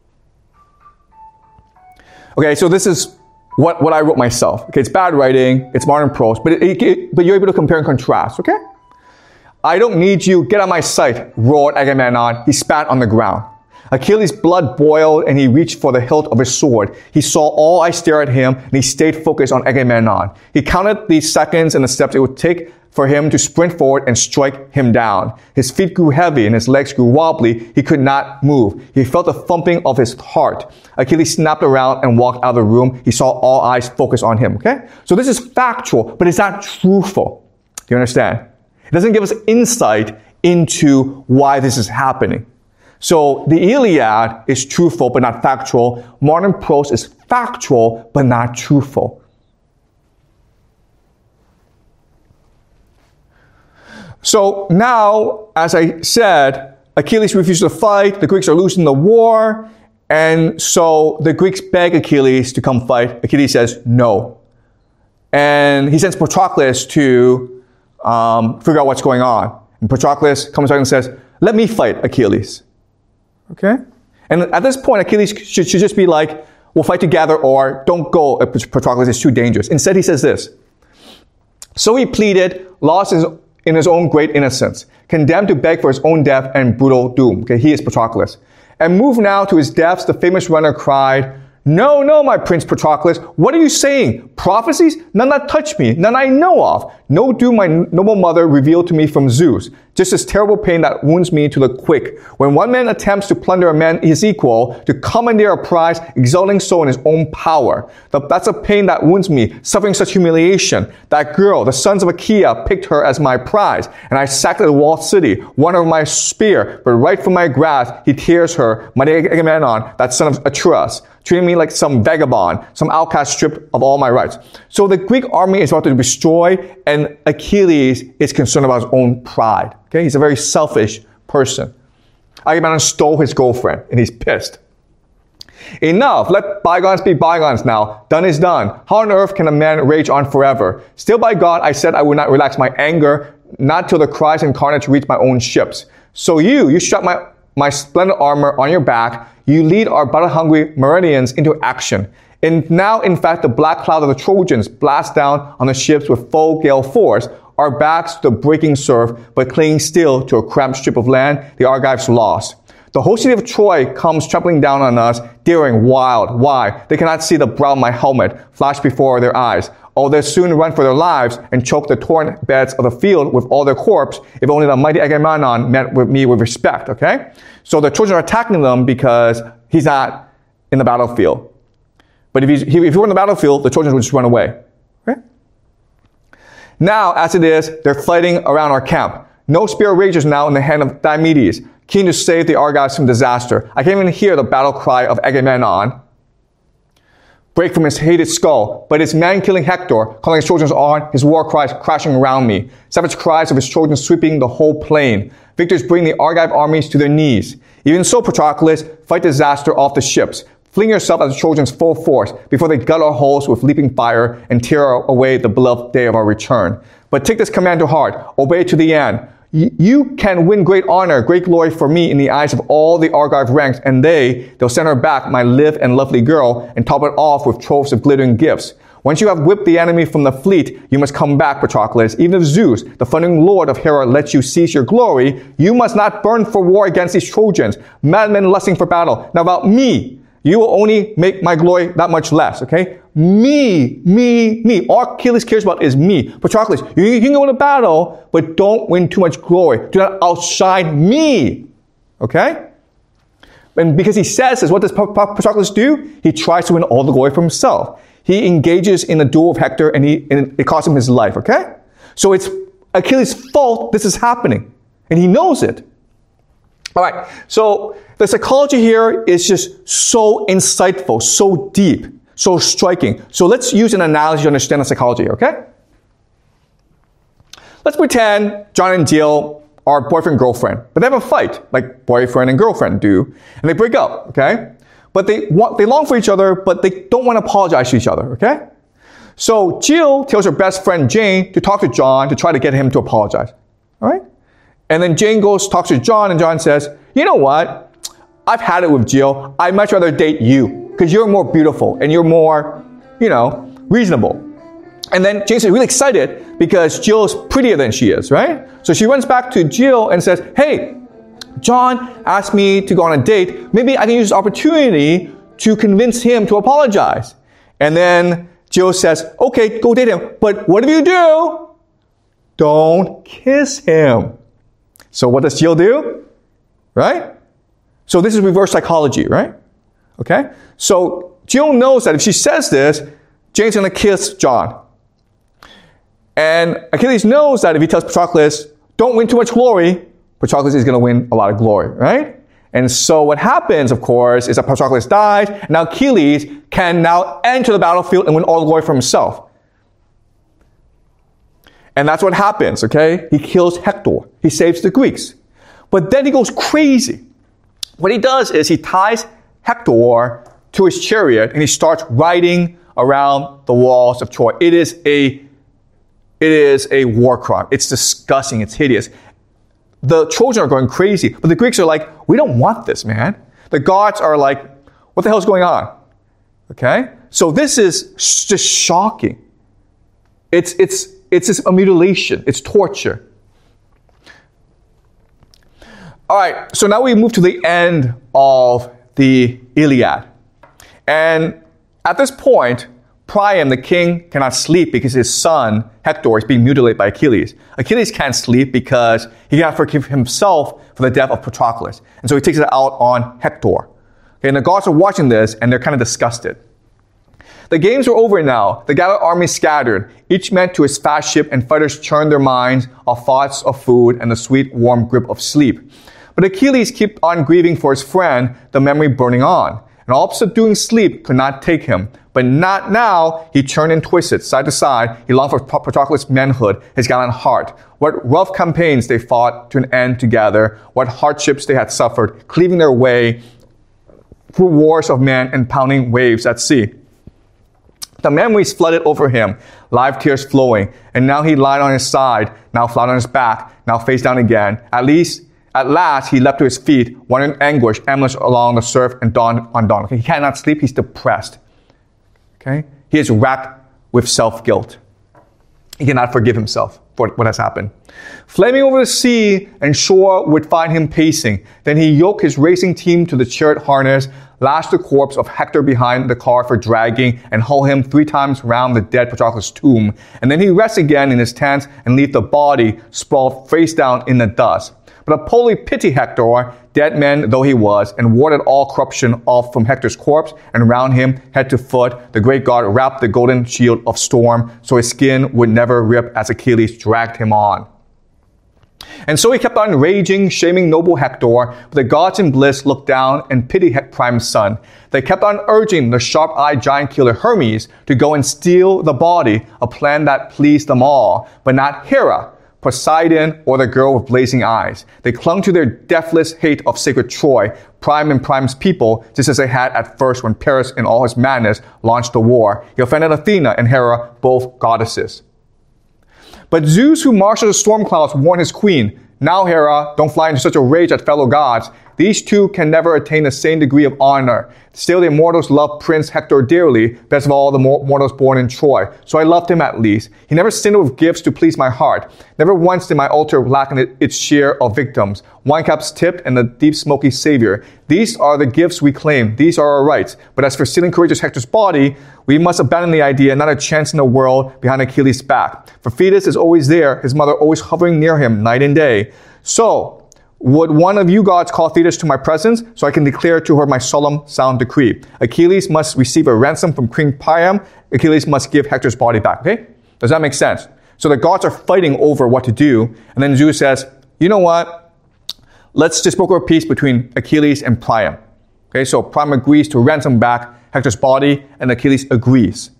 Speaker 1: Okay, so this is what, what I wrote myself. Okay, it's bad writing, it's modern prose, but, it, it, but you're able to compare and contrast, okay? I don't need you, get out of my sight, roared Agamemnon. He spat on the ground. Achilles' blood boiled and he reached for the hilt of his sword. He saw all eyes stare at him and he stayed focused on Agamemnon. He counted the seconds and the steps it would take for him to sprint forward and strike him down. His feet grew heavy and his legs grew wobbly. He could not move. He felt the thumping of his heart. Achilles snapped around and walked out of the room. He saw all eyes focus on him, okay? So this is factual, but it's not truthful. Do you understand? It doesn't give us insight into why this is happening. So the Iliad is truthful but not factual. Modern prose is factual but not truthful. So now, as I said, Achilles refuses to fight. The Greeks are losing the war. And so the Greeks beg Achilles to come fight. Achilles says no. And he sends Patroclus to Um, figure out what's going on. And Patroclus comes out and says, let me fight Achilles. Okay? And at this point, Achilles should, should just be like, we'll fight together, or don't go, Patroclus, it's too dangerous. Instead, he says this. So he pleaded, lost his, in his own great innocence, condemned to beg for his own death and brutal doom. Okay, he is Patroclus. And moved now to his depths, the famous runner cried, no, no, my prince Patroclus, what are you saying? Prophecies? None that touch me, none I know of. No doom my noble mother revealed to me from Zeus. Just this terrible pain that wounds me to the quick. When one man attempts to plunder a man his equal, to commandeer a prize, exulting so in his own power. That's a pain that wounds me, suffering such humiliation. That girl, the sons of Achaea, picked her as my prize, and I sacked the walled city, won her with my spear, but right from my grasp he tears her, mighty Agamemnon, that son of Atreus, treating me like some vagabond, some outcast stripped of all my rights. So the Greek army is about to destroy, and Achilles is concerned about his own pride. Okay, he's a very selfish person. Agamemnon stole his girlfriend, and he's pissed. Enough, let bygones be bygones now. Done is done. How on earth can a man rage on forever? Still by God, I said I would not relax my anger, not till the cries and carnage reach my own ships. So you, you strap my, my splendid armor on your back. You lead our battle-hungry Meridians into action. And now, in fact, the black cloud of the Trojans blast down on the ships with full gale force, our backs to the breaking surf, but clinging still to a cramped strip of land, the Argives lost. The whole city of Troy comes trampling down on us, daring, wild. Why? They cannot see the brow of my helmet flash before their eyes. Oh, they'll soon run for their lives and choke the torn beds of the field with all their corpse, if only the mighty Agamemnon met with me with respect, okay? So the Trojans are attacking them because he's not in the battlefield. But if, he's, he, if he were in the battlefield, the Trojans would just run away, okay? Now, as it is, they're fighting around our camp. No spear rages now in the hand of Diomedes, keen to save the Argives from disaster. I can't even hear the battle cry of Agamemnon break from his hated skull, but it's man-killing Hector, calling his Trojans on, his war cries crashing around me. Savage cries of his Trojans sweeping the whole plain. Victors bring the Argive armies to their knees. Even so, Patroclus, fight disaster off the ships. Fling yourself at the Trojans full force before they gut our hulls with leaping fire and tear away the beloved day of our return. But take this command to heart. Obey to the end. You can win great honor, great glory for me in the eyes of all the Argive ranks, and they, they'll send her back, my live and lovely girl, and top it off with troves of glittering gifts. Once you have whipped the enemy from the fleet, you must come back, Patroclus. Even if Zeus, the thundering lord of Hera, lets you seize your glory, you must not burn for war against these Trojans, madmen lusting for battle. Now about me, you will only make my glory that much less, okay? Me, me, me. All Achilles cares about is me. Patroclus, you, you can go into battle, but don't win too much glory. Do not outshine me, okay? And because he says this, what does Patroclus do? He tries to win all the glory for himself. He engages in a duel with Hector, and, he, and it costs him his life, okay? So it's Achilles' fault this is happening, and he knows it. All right, so the psychology here is just so insightful, so deep, so striking. So let's use an analogy to understand the psychology, okay? Let's pretend John and Jill are boyfriend-girlfriend, but they have a fight, like boyfriend and girlfriend do, and they break up, okay? But they want, they long for each other, but they don't want to apologize to each other, okay? So Jill tells her best friend Jane to talk to John to try to get him to apologize, all right? And then Jane goes, talks to John, and John says, you know what? I've had it with Jill. I'd much rather date you because you're more beautiful and you're more, you know, reasonable. And then Jane is really excited because Jill is prettier than she is, right? So she runs back to Jill and says, hey, John asked me to go on a date. Maybe I can use this opportunity to convince him to apologize. And then Jill says, okay, go date him. But what if you do? Don't kiss him. So what does Jill do? Right? So this is reverse psychology, right? Okay? So Jill knows that if she says this, Jane's going to kiss John. And Achilles knows that if he tells Patroclus, don't win too much glory, Patroclus is going to win a lot of glory, right? And so what happens, of course, is that Patroclus dies, and now Achilles can now enter the battlefield and win all the glory for himself. And that's what happens, okay? He kills Hector. He saves the Greeks. But then he goes crazy. What he does is he ties Hector to his chariot and he starts riding around the walls of Troy. It is a, it is a war crime. It's disgusting. It's hideous. the Trojans are going crazy, but the Greeks are like, we don't want this, man. The gods are like, what the hell is going on? Okay? So this is just shocking. It's, it's, it's just a mutilation. It's torture. All right, so now we move to the end of the Iliad. And at this point, Priam, the king, cannot sleep because his son, Hector, is being mutilated by Achilles. Achilles can't sleep because he cannot forgive himself for the death of Patroclus. And so he takes it out on Hector. Okay, and the gods are watching this, and they're kind of disgusted. The games were over now. The gathered army scattered, each man to his fast ship, and fighters churned their minds of thoughts of food and the sweet, warm grip of sleep. But Achilles kept on grieving for his friend, the memory burning on. And all subduing sleep could not take him. But not now. He turned and twisted, side to side. He longed for Patroclus' manhood, his gallant heart. What rough campaigns they fought to an end together. What hardships they had suffered, cleaving their way through wars of men and pounding waves at sea. The memories flooded over him, live tears flowing. And now he lied on his side, now flat on his back, now face down again. At least, at last, he leapt to his feet, one in anguish, aimless along the surf and dawn on dawn. Okay, he cannot sleep, he's depressed. Okay? He is racked with self-guilt. He cannot forgive himself for what has happened. Flaming over the sea and shore would find him pacing. Then he yoked his racing team to the chariot harness, lashed the corpse of Hector behind the car for dragging, and hauled him three times round the dead Patroclus' tomb. And then he rests again in his tent and leave the body sprawled face down in the dust. But Apollo pitied Hector, dead man though he was, and warded all corruption off from Hector's corpse, and round him, head to foot, the great god wrapped the golden shield of storm, so his skin would never rip as Achilles dragged him on. And so he kept on raging, shaming noble Hector, but the gods in bliss looked down and pitied Priam's son. They kept on urging the sharp-eyed giant killer Hermes to go and steal the body, a plan that pleased them all, but not Hera, Poseidon, or the girl with blazing eyes. They clung to their deathless hate of sacred Troy, Priam and Priam's people, just as they had at first when Paris in all his madness launched the war. He offended Athena and Hera, both goddesses. But Zeus, who marshaled the storm clouds, warned his queen, "Now, Hera, don't fly into such a rage at fellow gods. These two can never attain the same degree of honor. Still, the immortals love Prince Hector dearly, best of all the mortals born in Troy. So I loved him at least. He never sinned with gifts to please my heart. Never once did my altar lack its share of victims. Wine cups tipped and the deep smoky savior. These are the gifts we claim. These are our rights. But as for stealing courageous Hector's body, we must abandon the idea, not a chance in the world behind Achilles' back. For Thetis is always there, his mother always hovering near him night and day. So, would one of you gods call Thetis to my presence, so I can declare to her my solemn sound decree? Achilles must receive a ransom from King Priam. Achilles must give Hector's body back. Okay? Does that make sense? So the gods are fighting over what to do, and then Zeus says, you know what? Let's just broker a peace between Achilles and Priam. Okay, so Priam agrees to ransom back Hector's body, and Achilles agrees.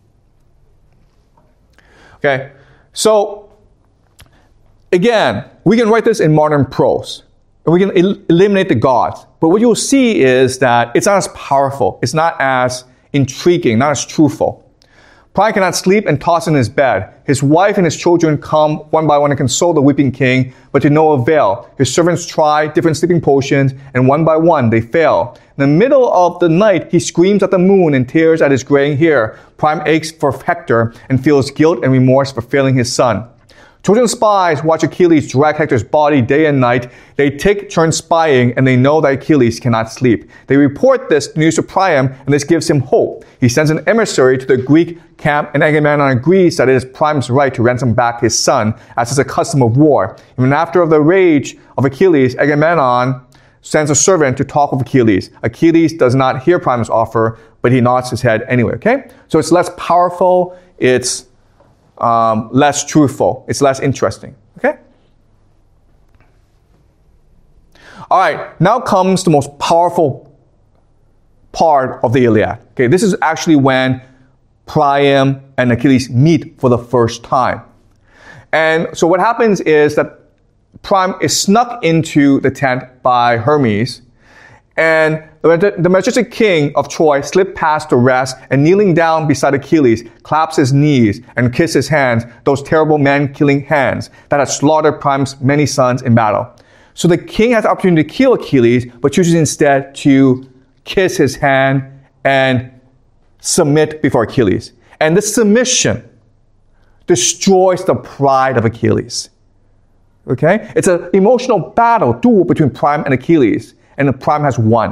Speaker 1: Okay, so again, we can write this in modern prose, and we can el- eliminate the gods. But what you'll see is that it's not as powerful, it's not as intriguing, not as truthful. Priam cannot sleep and toss in his bed. His wife and his children come one by one and console the weeping king, but to no avail. His servants try different sleeping potions, and one by one they fail. In the middle of the night, he screams at the moon and tears at his graying hair. Priam aches for Hector and feels guilt and remorse for failing his son. Trojan spies watch Achilles drag Hector's body day and night. They take turns spying, and they know that Achilles cannot sleep. They report this news to Priam, and this gives him hope. He sends an emissary to the Greek camp, and Agamemnon agrees that it is Priam's right to ransom back his son, as is a custom of war. Even after the rage of Achilles, Agamemnon sends a servant to talk with Achilles. Achilles does not hear Priam's offer, but he nods his head anyway, okay? So it's less powerful, it's Um, less truthful. It's less interesting. Okay? All right. Now comes the most powerful part of the Iliad. Okay, this is actually when Priam and Achilles meet for the first time. And so what happens is that Priam is snuck into the tent by Hermes, And the, the majestic king of Troy slipped past the rest and kneeling down beside Achilles, claps his knees and kisses his hands, those terrible man-killing hands that had slaughtered Priam's many sons in battle. So the king has the opportunity to kill Achilles, but chooses instead to kiss his hand and submit before Achilles. And this submission destroys the pride of Achilles. Okay? It's an emotional battle, duel between Priam and Achilles, and Priam has won.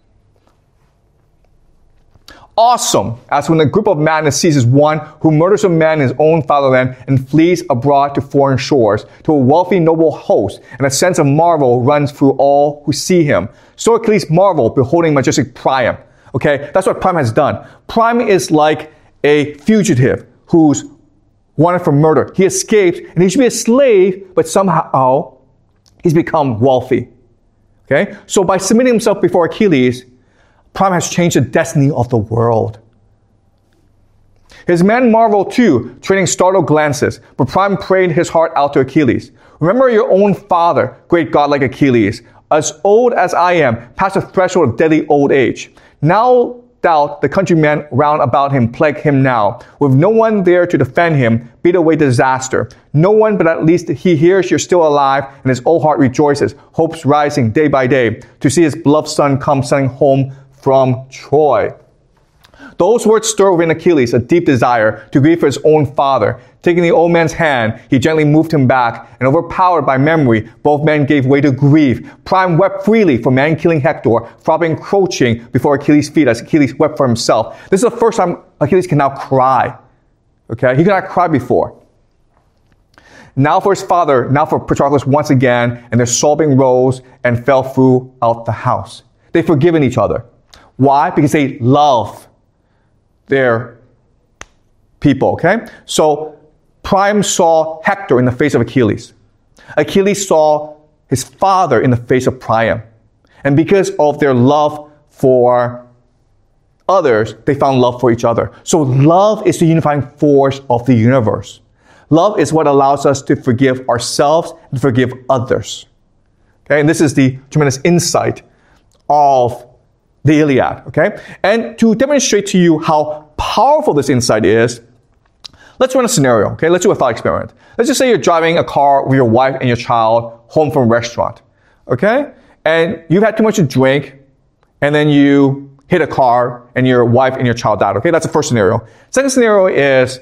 Speaker 1: Awesome, as when a group of madness seizes one who murders a man in his own fatherland and flees abroad to foreign shores, to a wealthy noble host, and a sense of marvel runs through all who see him. So Achilles marveled, beholding majestic Priam. Okay, that's what Priam has done. Priam is like a fugitive who's wanted for murder. He escaped, and he should be a slave, but somehow he's become wealthy. Okay, so by submitting himself before Achilles, Priam has changed the destiny of the world. His men marveled too, trading startled glances, but Priam prayed his heart out to Achilles. Remember your own father, great god like Achilles, as old as I am, past the threshold of deadly old age. Now doubt the countrymen round about him plague him now. With no one there to defend him, beat away disaster. No one, but at least he hears you're still alive, and his old heart rejoices, hopes rising day by day, to see his beloved son come sailing home from Troy. Those words stirred within Achilles a deep desire to grieve for his own father. Taking the old man's hand, he gently moved him back, and overpowered by memory, both men gave way to grief. Priam wept freely for man-killing Hector, throbbing, crouching before Achilles' feet as Achilles wept for himself. This is the first time Achilles can now cry. Okay, he could not cry before. Now for his father, now for Patroclus once again, and their sobbing rose and fell throughout the house. They've forgiven each other. Why? Because they love their people, okay? So Priam saw Hector in the face of Achilles. Achilles saw his father in the face of Priam. And because of their love for others, they found love for each other. So love is the unifying force of the universe. Love is what allows us to forgive ourselves and forgive others. Okay, and this is the tremendous insight of the Iliad, okay? And to demonstrate to you how powerful this insight is, let's run a scenario, okay? Let's do a thought experiment. Let's just say you're driving a car with your wife and your child home from a restaurant, okay? And you've had too much to drink, and then you hit a car, and your wife and your child died, okay? That's the first scenario. Second scenario is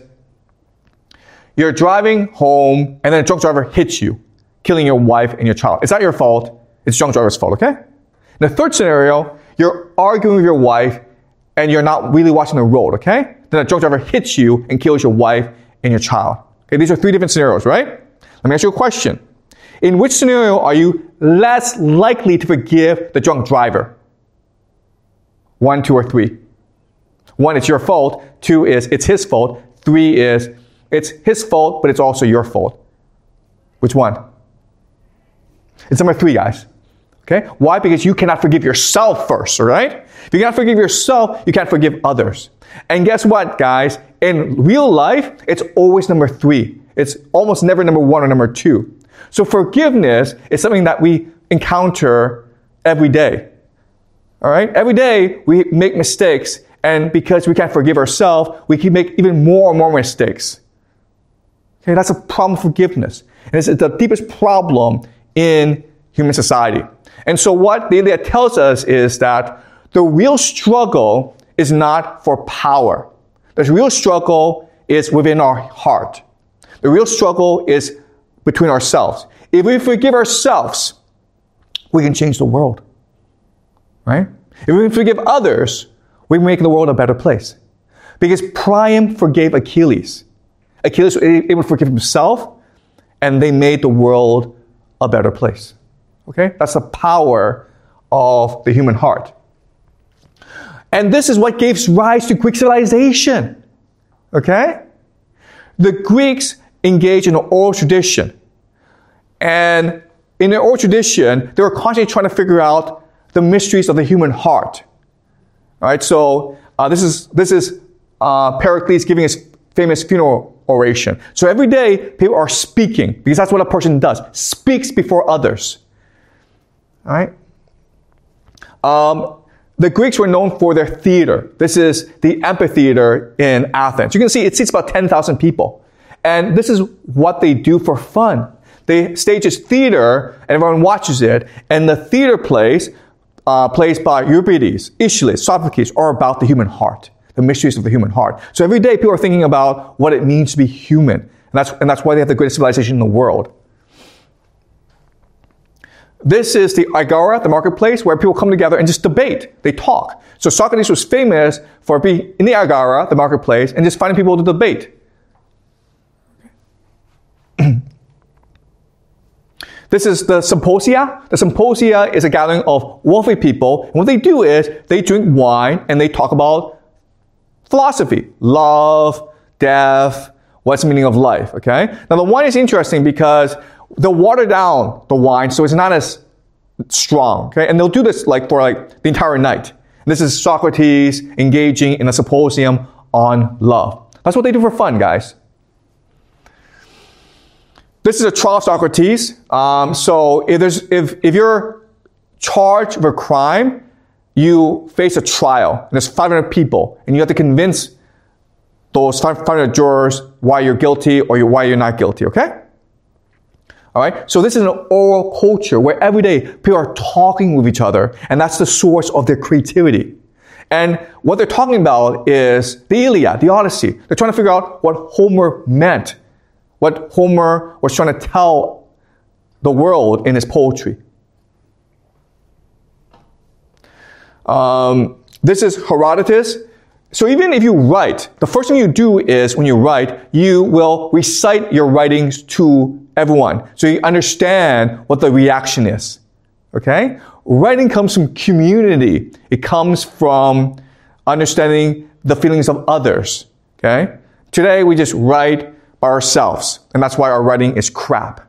Speaker 1: you're driving home, and then a drunk driver hits you, killing your wife and your child. It's not your fault. It's the drunk driver's fault, okay? In the third scenario, you're arguing with your wife, and you're not really watching the road, okay? Then a drunk driver hits you and kills your wife and your child. Okay, these are three different scenarios, right? Let me ask you a question. In which scenario are you less likely to forgive the drunk driver? One, two, or three? One, it's your fault. Two is it's his fault. Three is it's his fault, but it's also your fault. Which one? It's number three, guys. Okay? Why? Because you cannot forgive yourself first, all right? If you cannot forgive yourself, you can't forgive others. And guess what, guys? In real life, it's always number three. It's almost never number one or number two. So forgiveness is something that we encounter every day. All right? Every day, we make mistakes, and because we can't forgive ourselves, we can make even more and more mistakes. Okay? That's a problem of forgiveness. And it's the deepest problem in human society. And so what the Iliad tells us is that the real struggle is not for power. The real struggle is within our heart. The real struggle is between ourselves. If we forgive ourselves, we can change the world. Right? If we forgive others, we make the world a better place. Because Priam forgave Achilles. Achilles was able to forgive himself, and they made the world a better place. Okay? That's the power of the human heart. And this is what gave rise to Greek civilization. Okay? The Greeks engaged in an oral tradition. And in their oral tradition, they were constantly trying to figure out the mysteries of the human heart. All right? So uh, this is this is uh, Pericles giving his famous funeral oration. So every day, people are speaking, because that's what a person does. Speaks before others. All right? Um, the Greeks were known for their theater. This is the amphitheater in Athens. You can see it seats about ten thousand people. And this is what they do for fun. They stage this theater, and everyone watches it. And the theater plays, uh, plays by Euripides, Aeschylus, Sophocles, are about the human heart, the mysteries of the human heart. So every day people are thinking about what it means to be human. And that's, and that's why they have the greatest civilization in the world. This is the agora, the marketplace, where people come together and just debate. They talk. So Socrates was famous for being in the agora, the marketplace, and just finding people to debate. This is the symposia. The symposia is a gathering of wealthy people. And what they do is they drink wine and they talk about philosophy, love, death, what's the meaning of life, okay? Now the wine is interesting because they'll water down the wine so it's not as strong, okay? And they'll do this like for like the entire night. And this is Socrates engaging in a symposium on love. That's what they do for fun, guys. This is a trial of Socrates. Um, so if there's if if you're charged with a crime, you face a trial. And there's five hundred people, and you have to convince those five hundred jurors why you're guilty or why you're not guilty. Okay. All right. So this is an oral culture where every day people are talking with each other, and that's the source of their creativity. And what they're talking about is the Iliad, the Odyssey. They're trying to figure out what Homer meant, what Homer was trying to tell the world in his poetry. Um, this is Herodotus. So even if you write, the first thing you do is when you write, you will recite your writings to everyone. So you understand what the reaction is. Okay? Writing comes from community. It comes from understanding the feelings of others. Okay? Today we just write by ourselves, and that's why our writing is crap.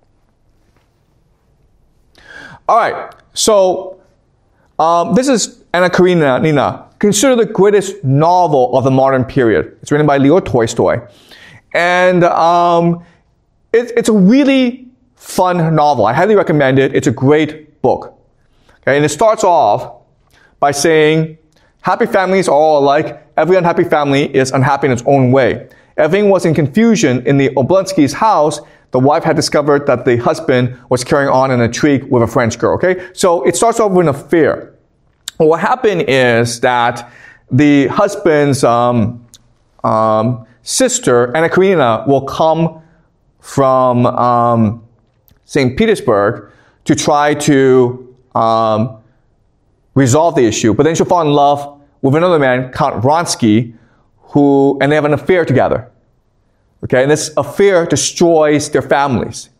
Speaker 1: All right, so um, this is Anna Karenina, considered the greatest novel of the modern period. It's written by Leo Tolstoy, and um, it, it's a really fun novel. I highly recommend it. It's a great book. Okay, and it starts off by saying, "Happy families are all alike. Every unhappy family is unhappy in its own way. Everything was in confusion in the Oblonsky's house. The wife had discovered that the husband was carrying on an intrigue with a French girl." Okay, so it starts off with an affair. What happened is that the husband's um, um, sister, Anna Karenina, will come from um, Saint Petersburg to try to um, resolve the issue. But then she'll fall in love with another man, Count Vronsky, who, and they have an affair together. Okay, and this affair destroys their families.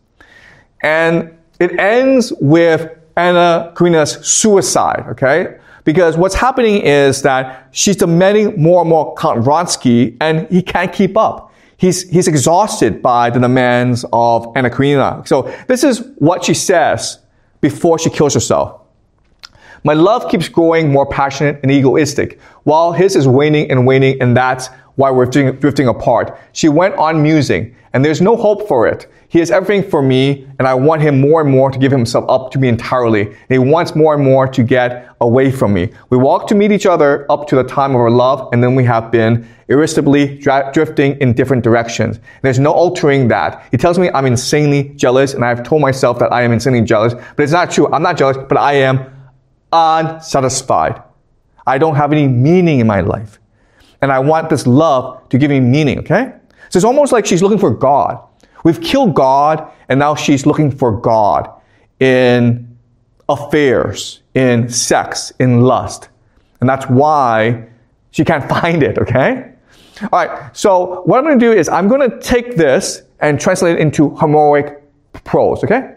Speaker 1: And it ends with Anna Karenina's suicide, okay? Because what's happening is that she's demanding more and more Count Vronsky, and he can't keep up. He's, he's exhausted by the demands of Anna Karenina. So this is what she says before she kills herself. "My love keeps growing more passionate and egoistic, while his is waning and waning, and that's why we're drifting, drifting apart." She went on musing, "And there's no hope for it. He is everything for me, and I want him more and more to give himself up to me entirely. And he wants more and more to get away from me. We walk to meet each other up to the time of our love, and then we have been irresistibly dra- drifting in different directions. And there's no altering that. He tells me I'm insanely jealous, and I've told myself that I am insanely jealous, but it's not true. I'm not jealous, but I am unsatisfied. I don't have any meaning in my life. And I want this love to give me meaning," okay? So it's almost like she's looking for God. We've killed God, and now she's looking for God in affairs, in sex, in lust. And that's why she can't find it, okay? All right, so what I'm going to do is I'm going to take this and translate it into Homeric prose, okay?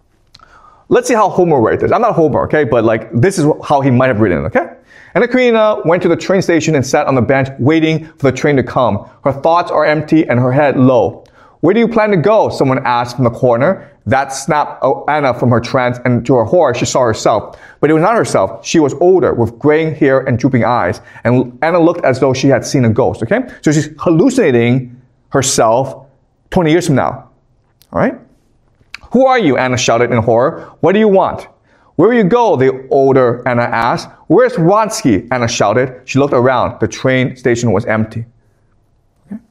Speaker 1: Let's see how Homer wrote this. I'm not Homer, okay? But like, this is how he might have written it, okay? Anna Karenina went to the train station and sat on the bench waiting for the train to come. Her thoughts are empty and her head low. "Where do you plan to go?" someone asked from the corner. That snapped Anna from her trance, and to her horror, she saw herself. But it was not herself. She was older, with graying hair and drooping eyes. And Anna looked as though she had seen a ghost, okay? So she's hallucinating herself twenty years from now, all right? "Who are you?" Anna shouted in horror. "What do you want?" Where you go? The older Anna asked. Where's Wronski? Anna shouted. She looked around. The train station was empty. Okay.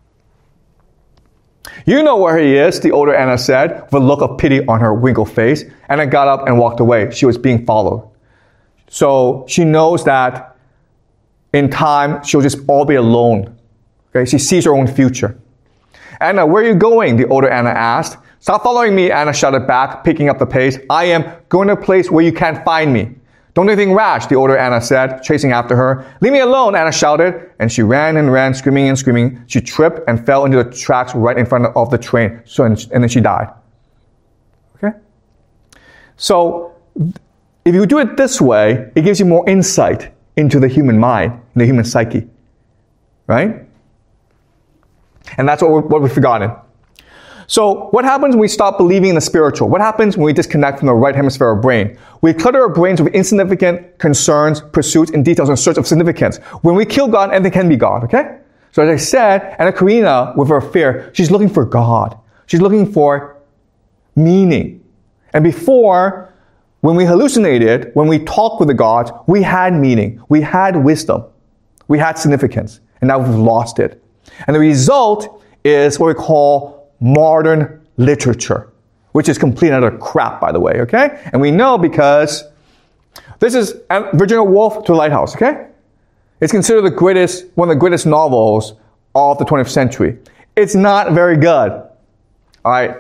Speaker 1: You know where he is, the older Anna said, with a look of pity on her wrinkled face. Anna got up and walked away. She was being followed. So she knows that in time, she'll just all be alone. Okay. She sees her own future. Anna, where are you going? The older Anna asked. Stop following me, Anna shouted back, picking up the pace. I am going to a place where you can't find me. Don't do anything rash, the older Anna said, chasing after her. Leave me alone, Anna shouted, and she ran and ran, screaming and screaming. She tripped and fell into the tracks right in front of the train, so, and then she died. Okay? So, if you do it this way, it gives you more insight into the human mind, the human psyche. Right? And that's what, we're, what we've forgotten. So what happens when we stop believing in the spiritual? What happens when we disconnect from the right hemisphere of our brain? We clutter our brains with insignificant concerns, pursuits, and details in search of significance. When we kill God, anything can be God, okay? So as I said, Anna Karenina, with her fear, she's looking for God. She's looking for meaning. And before, when we hallucinated, when we talked with the gods, we had meaning. We had wisdom. We had significance. And now we've lost it. And the result is what we call modern literature, which is complete and utter crap, by the way, okay? And we know because this is Virginia Woolf to the Lighthouse, okay? It's considered the greatest, one of the greatest novels of the twentieth century. It's not very good, all right?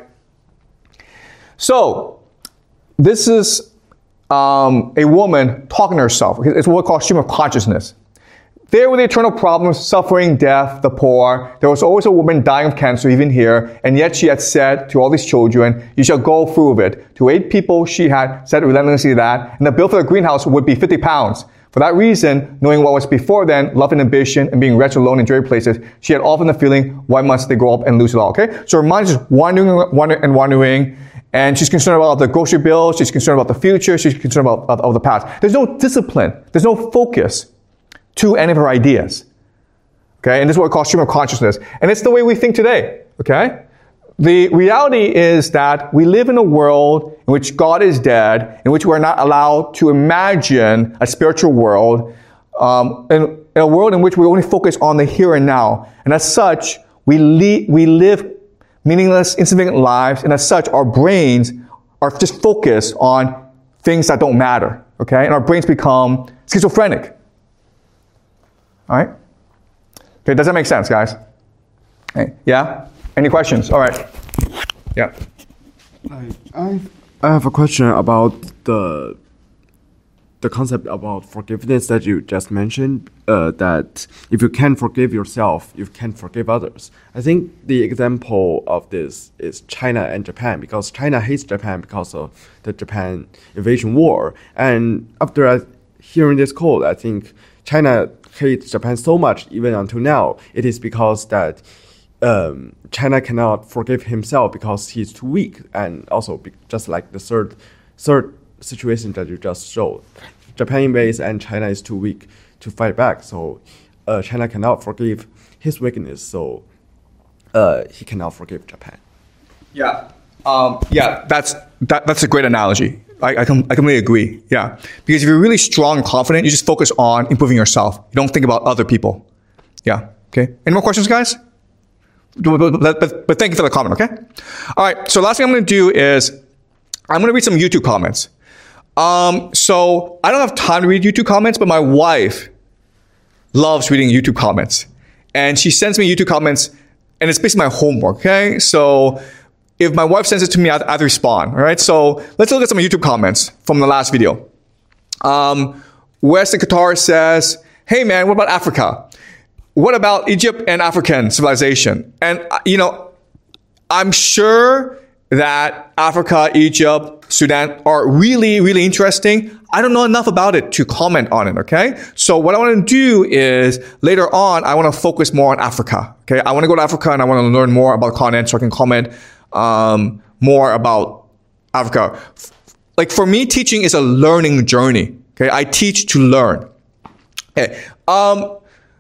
Speaker 1: So, this is um, a woman talking to herself. It's what we call stream of consciousness. There were the eternal problems, suffering, death, the poor. There was always a woman dying of cancer, even here. And yet she had said to all these children, you shall go through with it. To eight people, she had said relentlessly that. And the bill for the greenhouse would be fifty pounds. For that reason, knowing what was before then, love and ambition, and being wretched alone in dreary places, she had often the feeling, why must they grow up and lose it all? Okay? So her mind is just wandering, wandering, and wandering. And she's concerned about the grocery bill. She's concerned about the future. She's concerned about, about, about the past. There's no discipline. There's no focus to any of her ideas. Okay? And this is what we call stream of consciousness. And it's the way we think today. Okay? The reality is that we live in a world in which God is dead, in which we're not allowed to imagine a spiritual world, um, in, in a world in which we only focus on the here and now. And as such, we, le- we live meaningless, insignificant lives, and as such, our brains are just focused on things that don't matter. Okay? And our brains become schizophrenic. All right? Okay, does that make sense, guys? Hey, yeah? Any questions? All right. Yeah.
Speaker 2: I, I I have a question about the the concept about forgiveness that you just mentioned, uh, that if you can't forgive yourself, you can't forgive others. I think the example of this is China and Japan, because China hates Japan because of the Japan invasion war. And after I, hearing this call, I think China hates Japan so much, even until now, it is because that um, China cannot forgive himself because he's too weak, and also be, just like the third third situation that you just showed, Japan invades and China is too weak to fight back, so uh, China cannot forgive his weakness, so uh, he cannot forgive Japan.
Speaker 1: Yeah, um, yeah, that's that, that's a great analogy. I, I, com- I completely agree. Yeah. Because if you're really strong and confident, you just focus on improving yourself. You don't think about other people. Yeah. Okay. Any more questions, guys? But, but, but thank you for the comment, okay? All right. So last thing I'm going to do is I'm going to read some YouTube comments. Um, so I don't have time to read YouTube comments, but my wife loves reading YouTube comments. And she sends me YouTube comments, and it's basically my homework, okay? So if my wife sends it to me, I have to respond, all right? So let's look at some YouTube comments from the last video. Um, West in Qatar says, hey man, what about Africa? What about Egypt and African civilization? And, you know, I'm sure that Africa, Egypt, Sudan are really, really interesting. I don't know enough about it to comment on it, okay? So what I want to do is later on, I want to focus more on Africa, okay? I want to go to Africa and I want to learn more about the continent so I can comment Um, more about Africa. Like for me, teaching is a learning journey. Okay, I teach to learn. Okay. Um,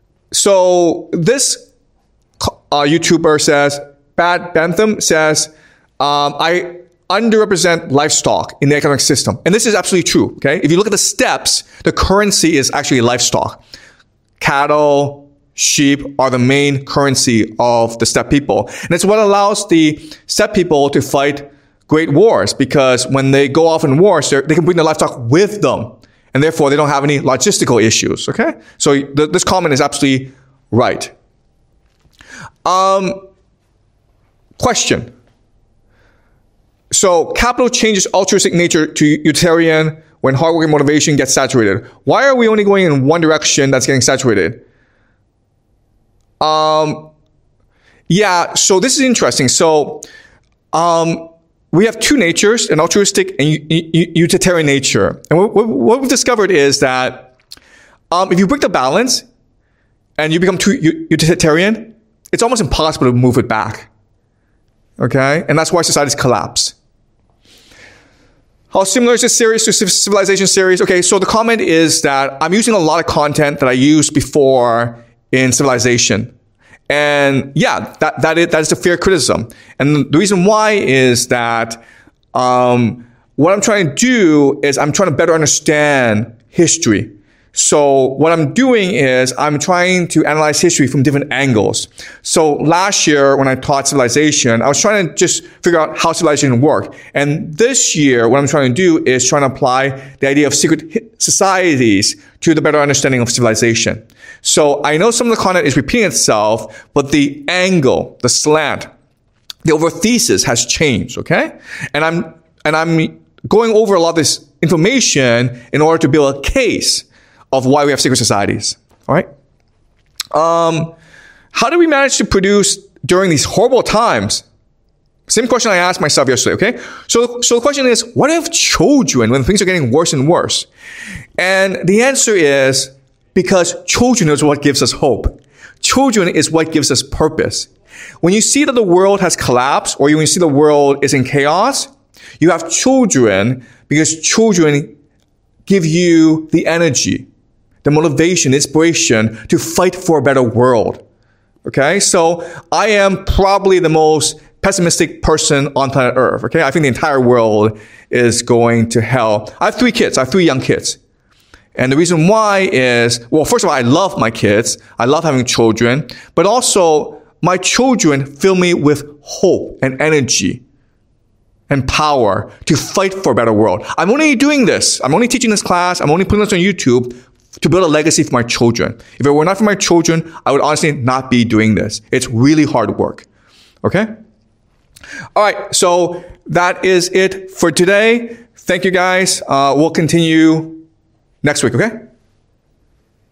Speaker 1: so this uh, YouTuber says, Bad Bentham says, um, I underrepresent livestock in the economic system. And this is absolutely true, okay? If you look at the steppes, the currency is actually livestock. Cattle, sheep are the main currency of the steppe people. And it's what allows the steppe people to fight great wars, because when they go off in wars, they can bring their livestock with them. And therefore, they don't have any logistical issues, okay? So th- this comment is absolutely right. Um, question. So capital changes altruistic nature to utilitarian when hardworking motivation gets saturated. Why are we only going in one direction that's getting saturated? Um, yeah, so this is interesting. So um, we have two natures, an altruistic and u- u- utilitarian nature. And what, what we've discovered is that um, if you break the balance and you become too u- utilitarian, it's almost impossible to move it back. Okay? And that's why societies collapse. How similar is this series to Civilization series? Okay, so the comment is that I'm using a lot of content that I used before in Civilization. And yeah, that, that, is, that is a fair criticism. And the reason why is that um, what I'm trying to do is I'm trying to better understand history. So what I'm doing is I'm trying to analyze history from different angles. So last year when I taught Civilization, I was trying to just figure out how civilization worked. And this year, what I'm trying to do is trying to apply the idea of secret societies to the better understanding of civilization. So I know some of the content is repeating itself, but the angle, the slant, the overthesis has changed, okay? And I'm, and I'm going over a lot of this information in order to build a case of why we have secret societies. All right. Um, how do we manage to produce during these horrible times? Same question I asked myself yesterday. Okay. So, so the question is, what if children when things are getting worse and worse? And the answer is because children is what gives us hope. Children is what gives us purpose. When you see that the world has collapsed, or when you see the world is in chaos, you have children because children give you the energy, the motivation, inspiration to fight for a better world. Okay? So I am probably the most pessimistic person on planet Earth. Okay? I think the entire world is going to hell. I have three kids. I have three young kids. And the reason why is, well, first of all, I love my kids. I love having children. But also, my children fill me with hope and energy and power to fight for a better world. I'm only doing this. I'm only teaching this class. I'm only putting this on YouTube to build a legacy for my children. If it were not for my children, I would honestly not be doing this. It's really hard work. Okay? All right. So that is it for today. Thank you guys. Uh, we'll continue next week. Okay?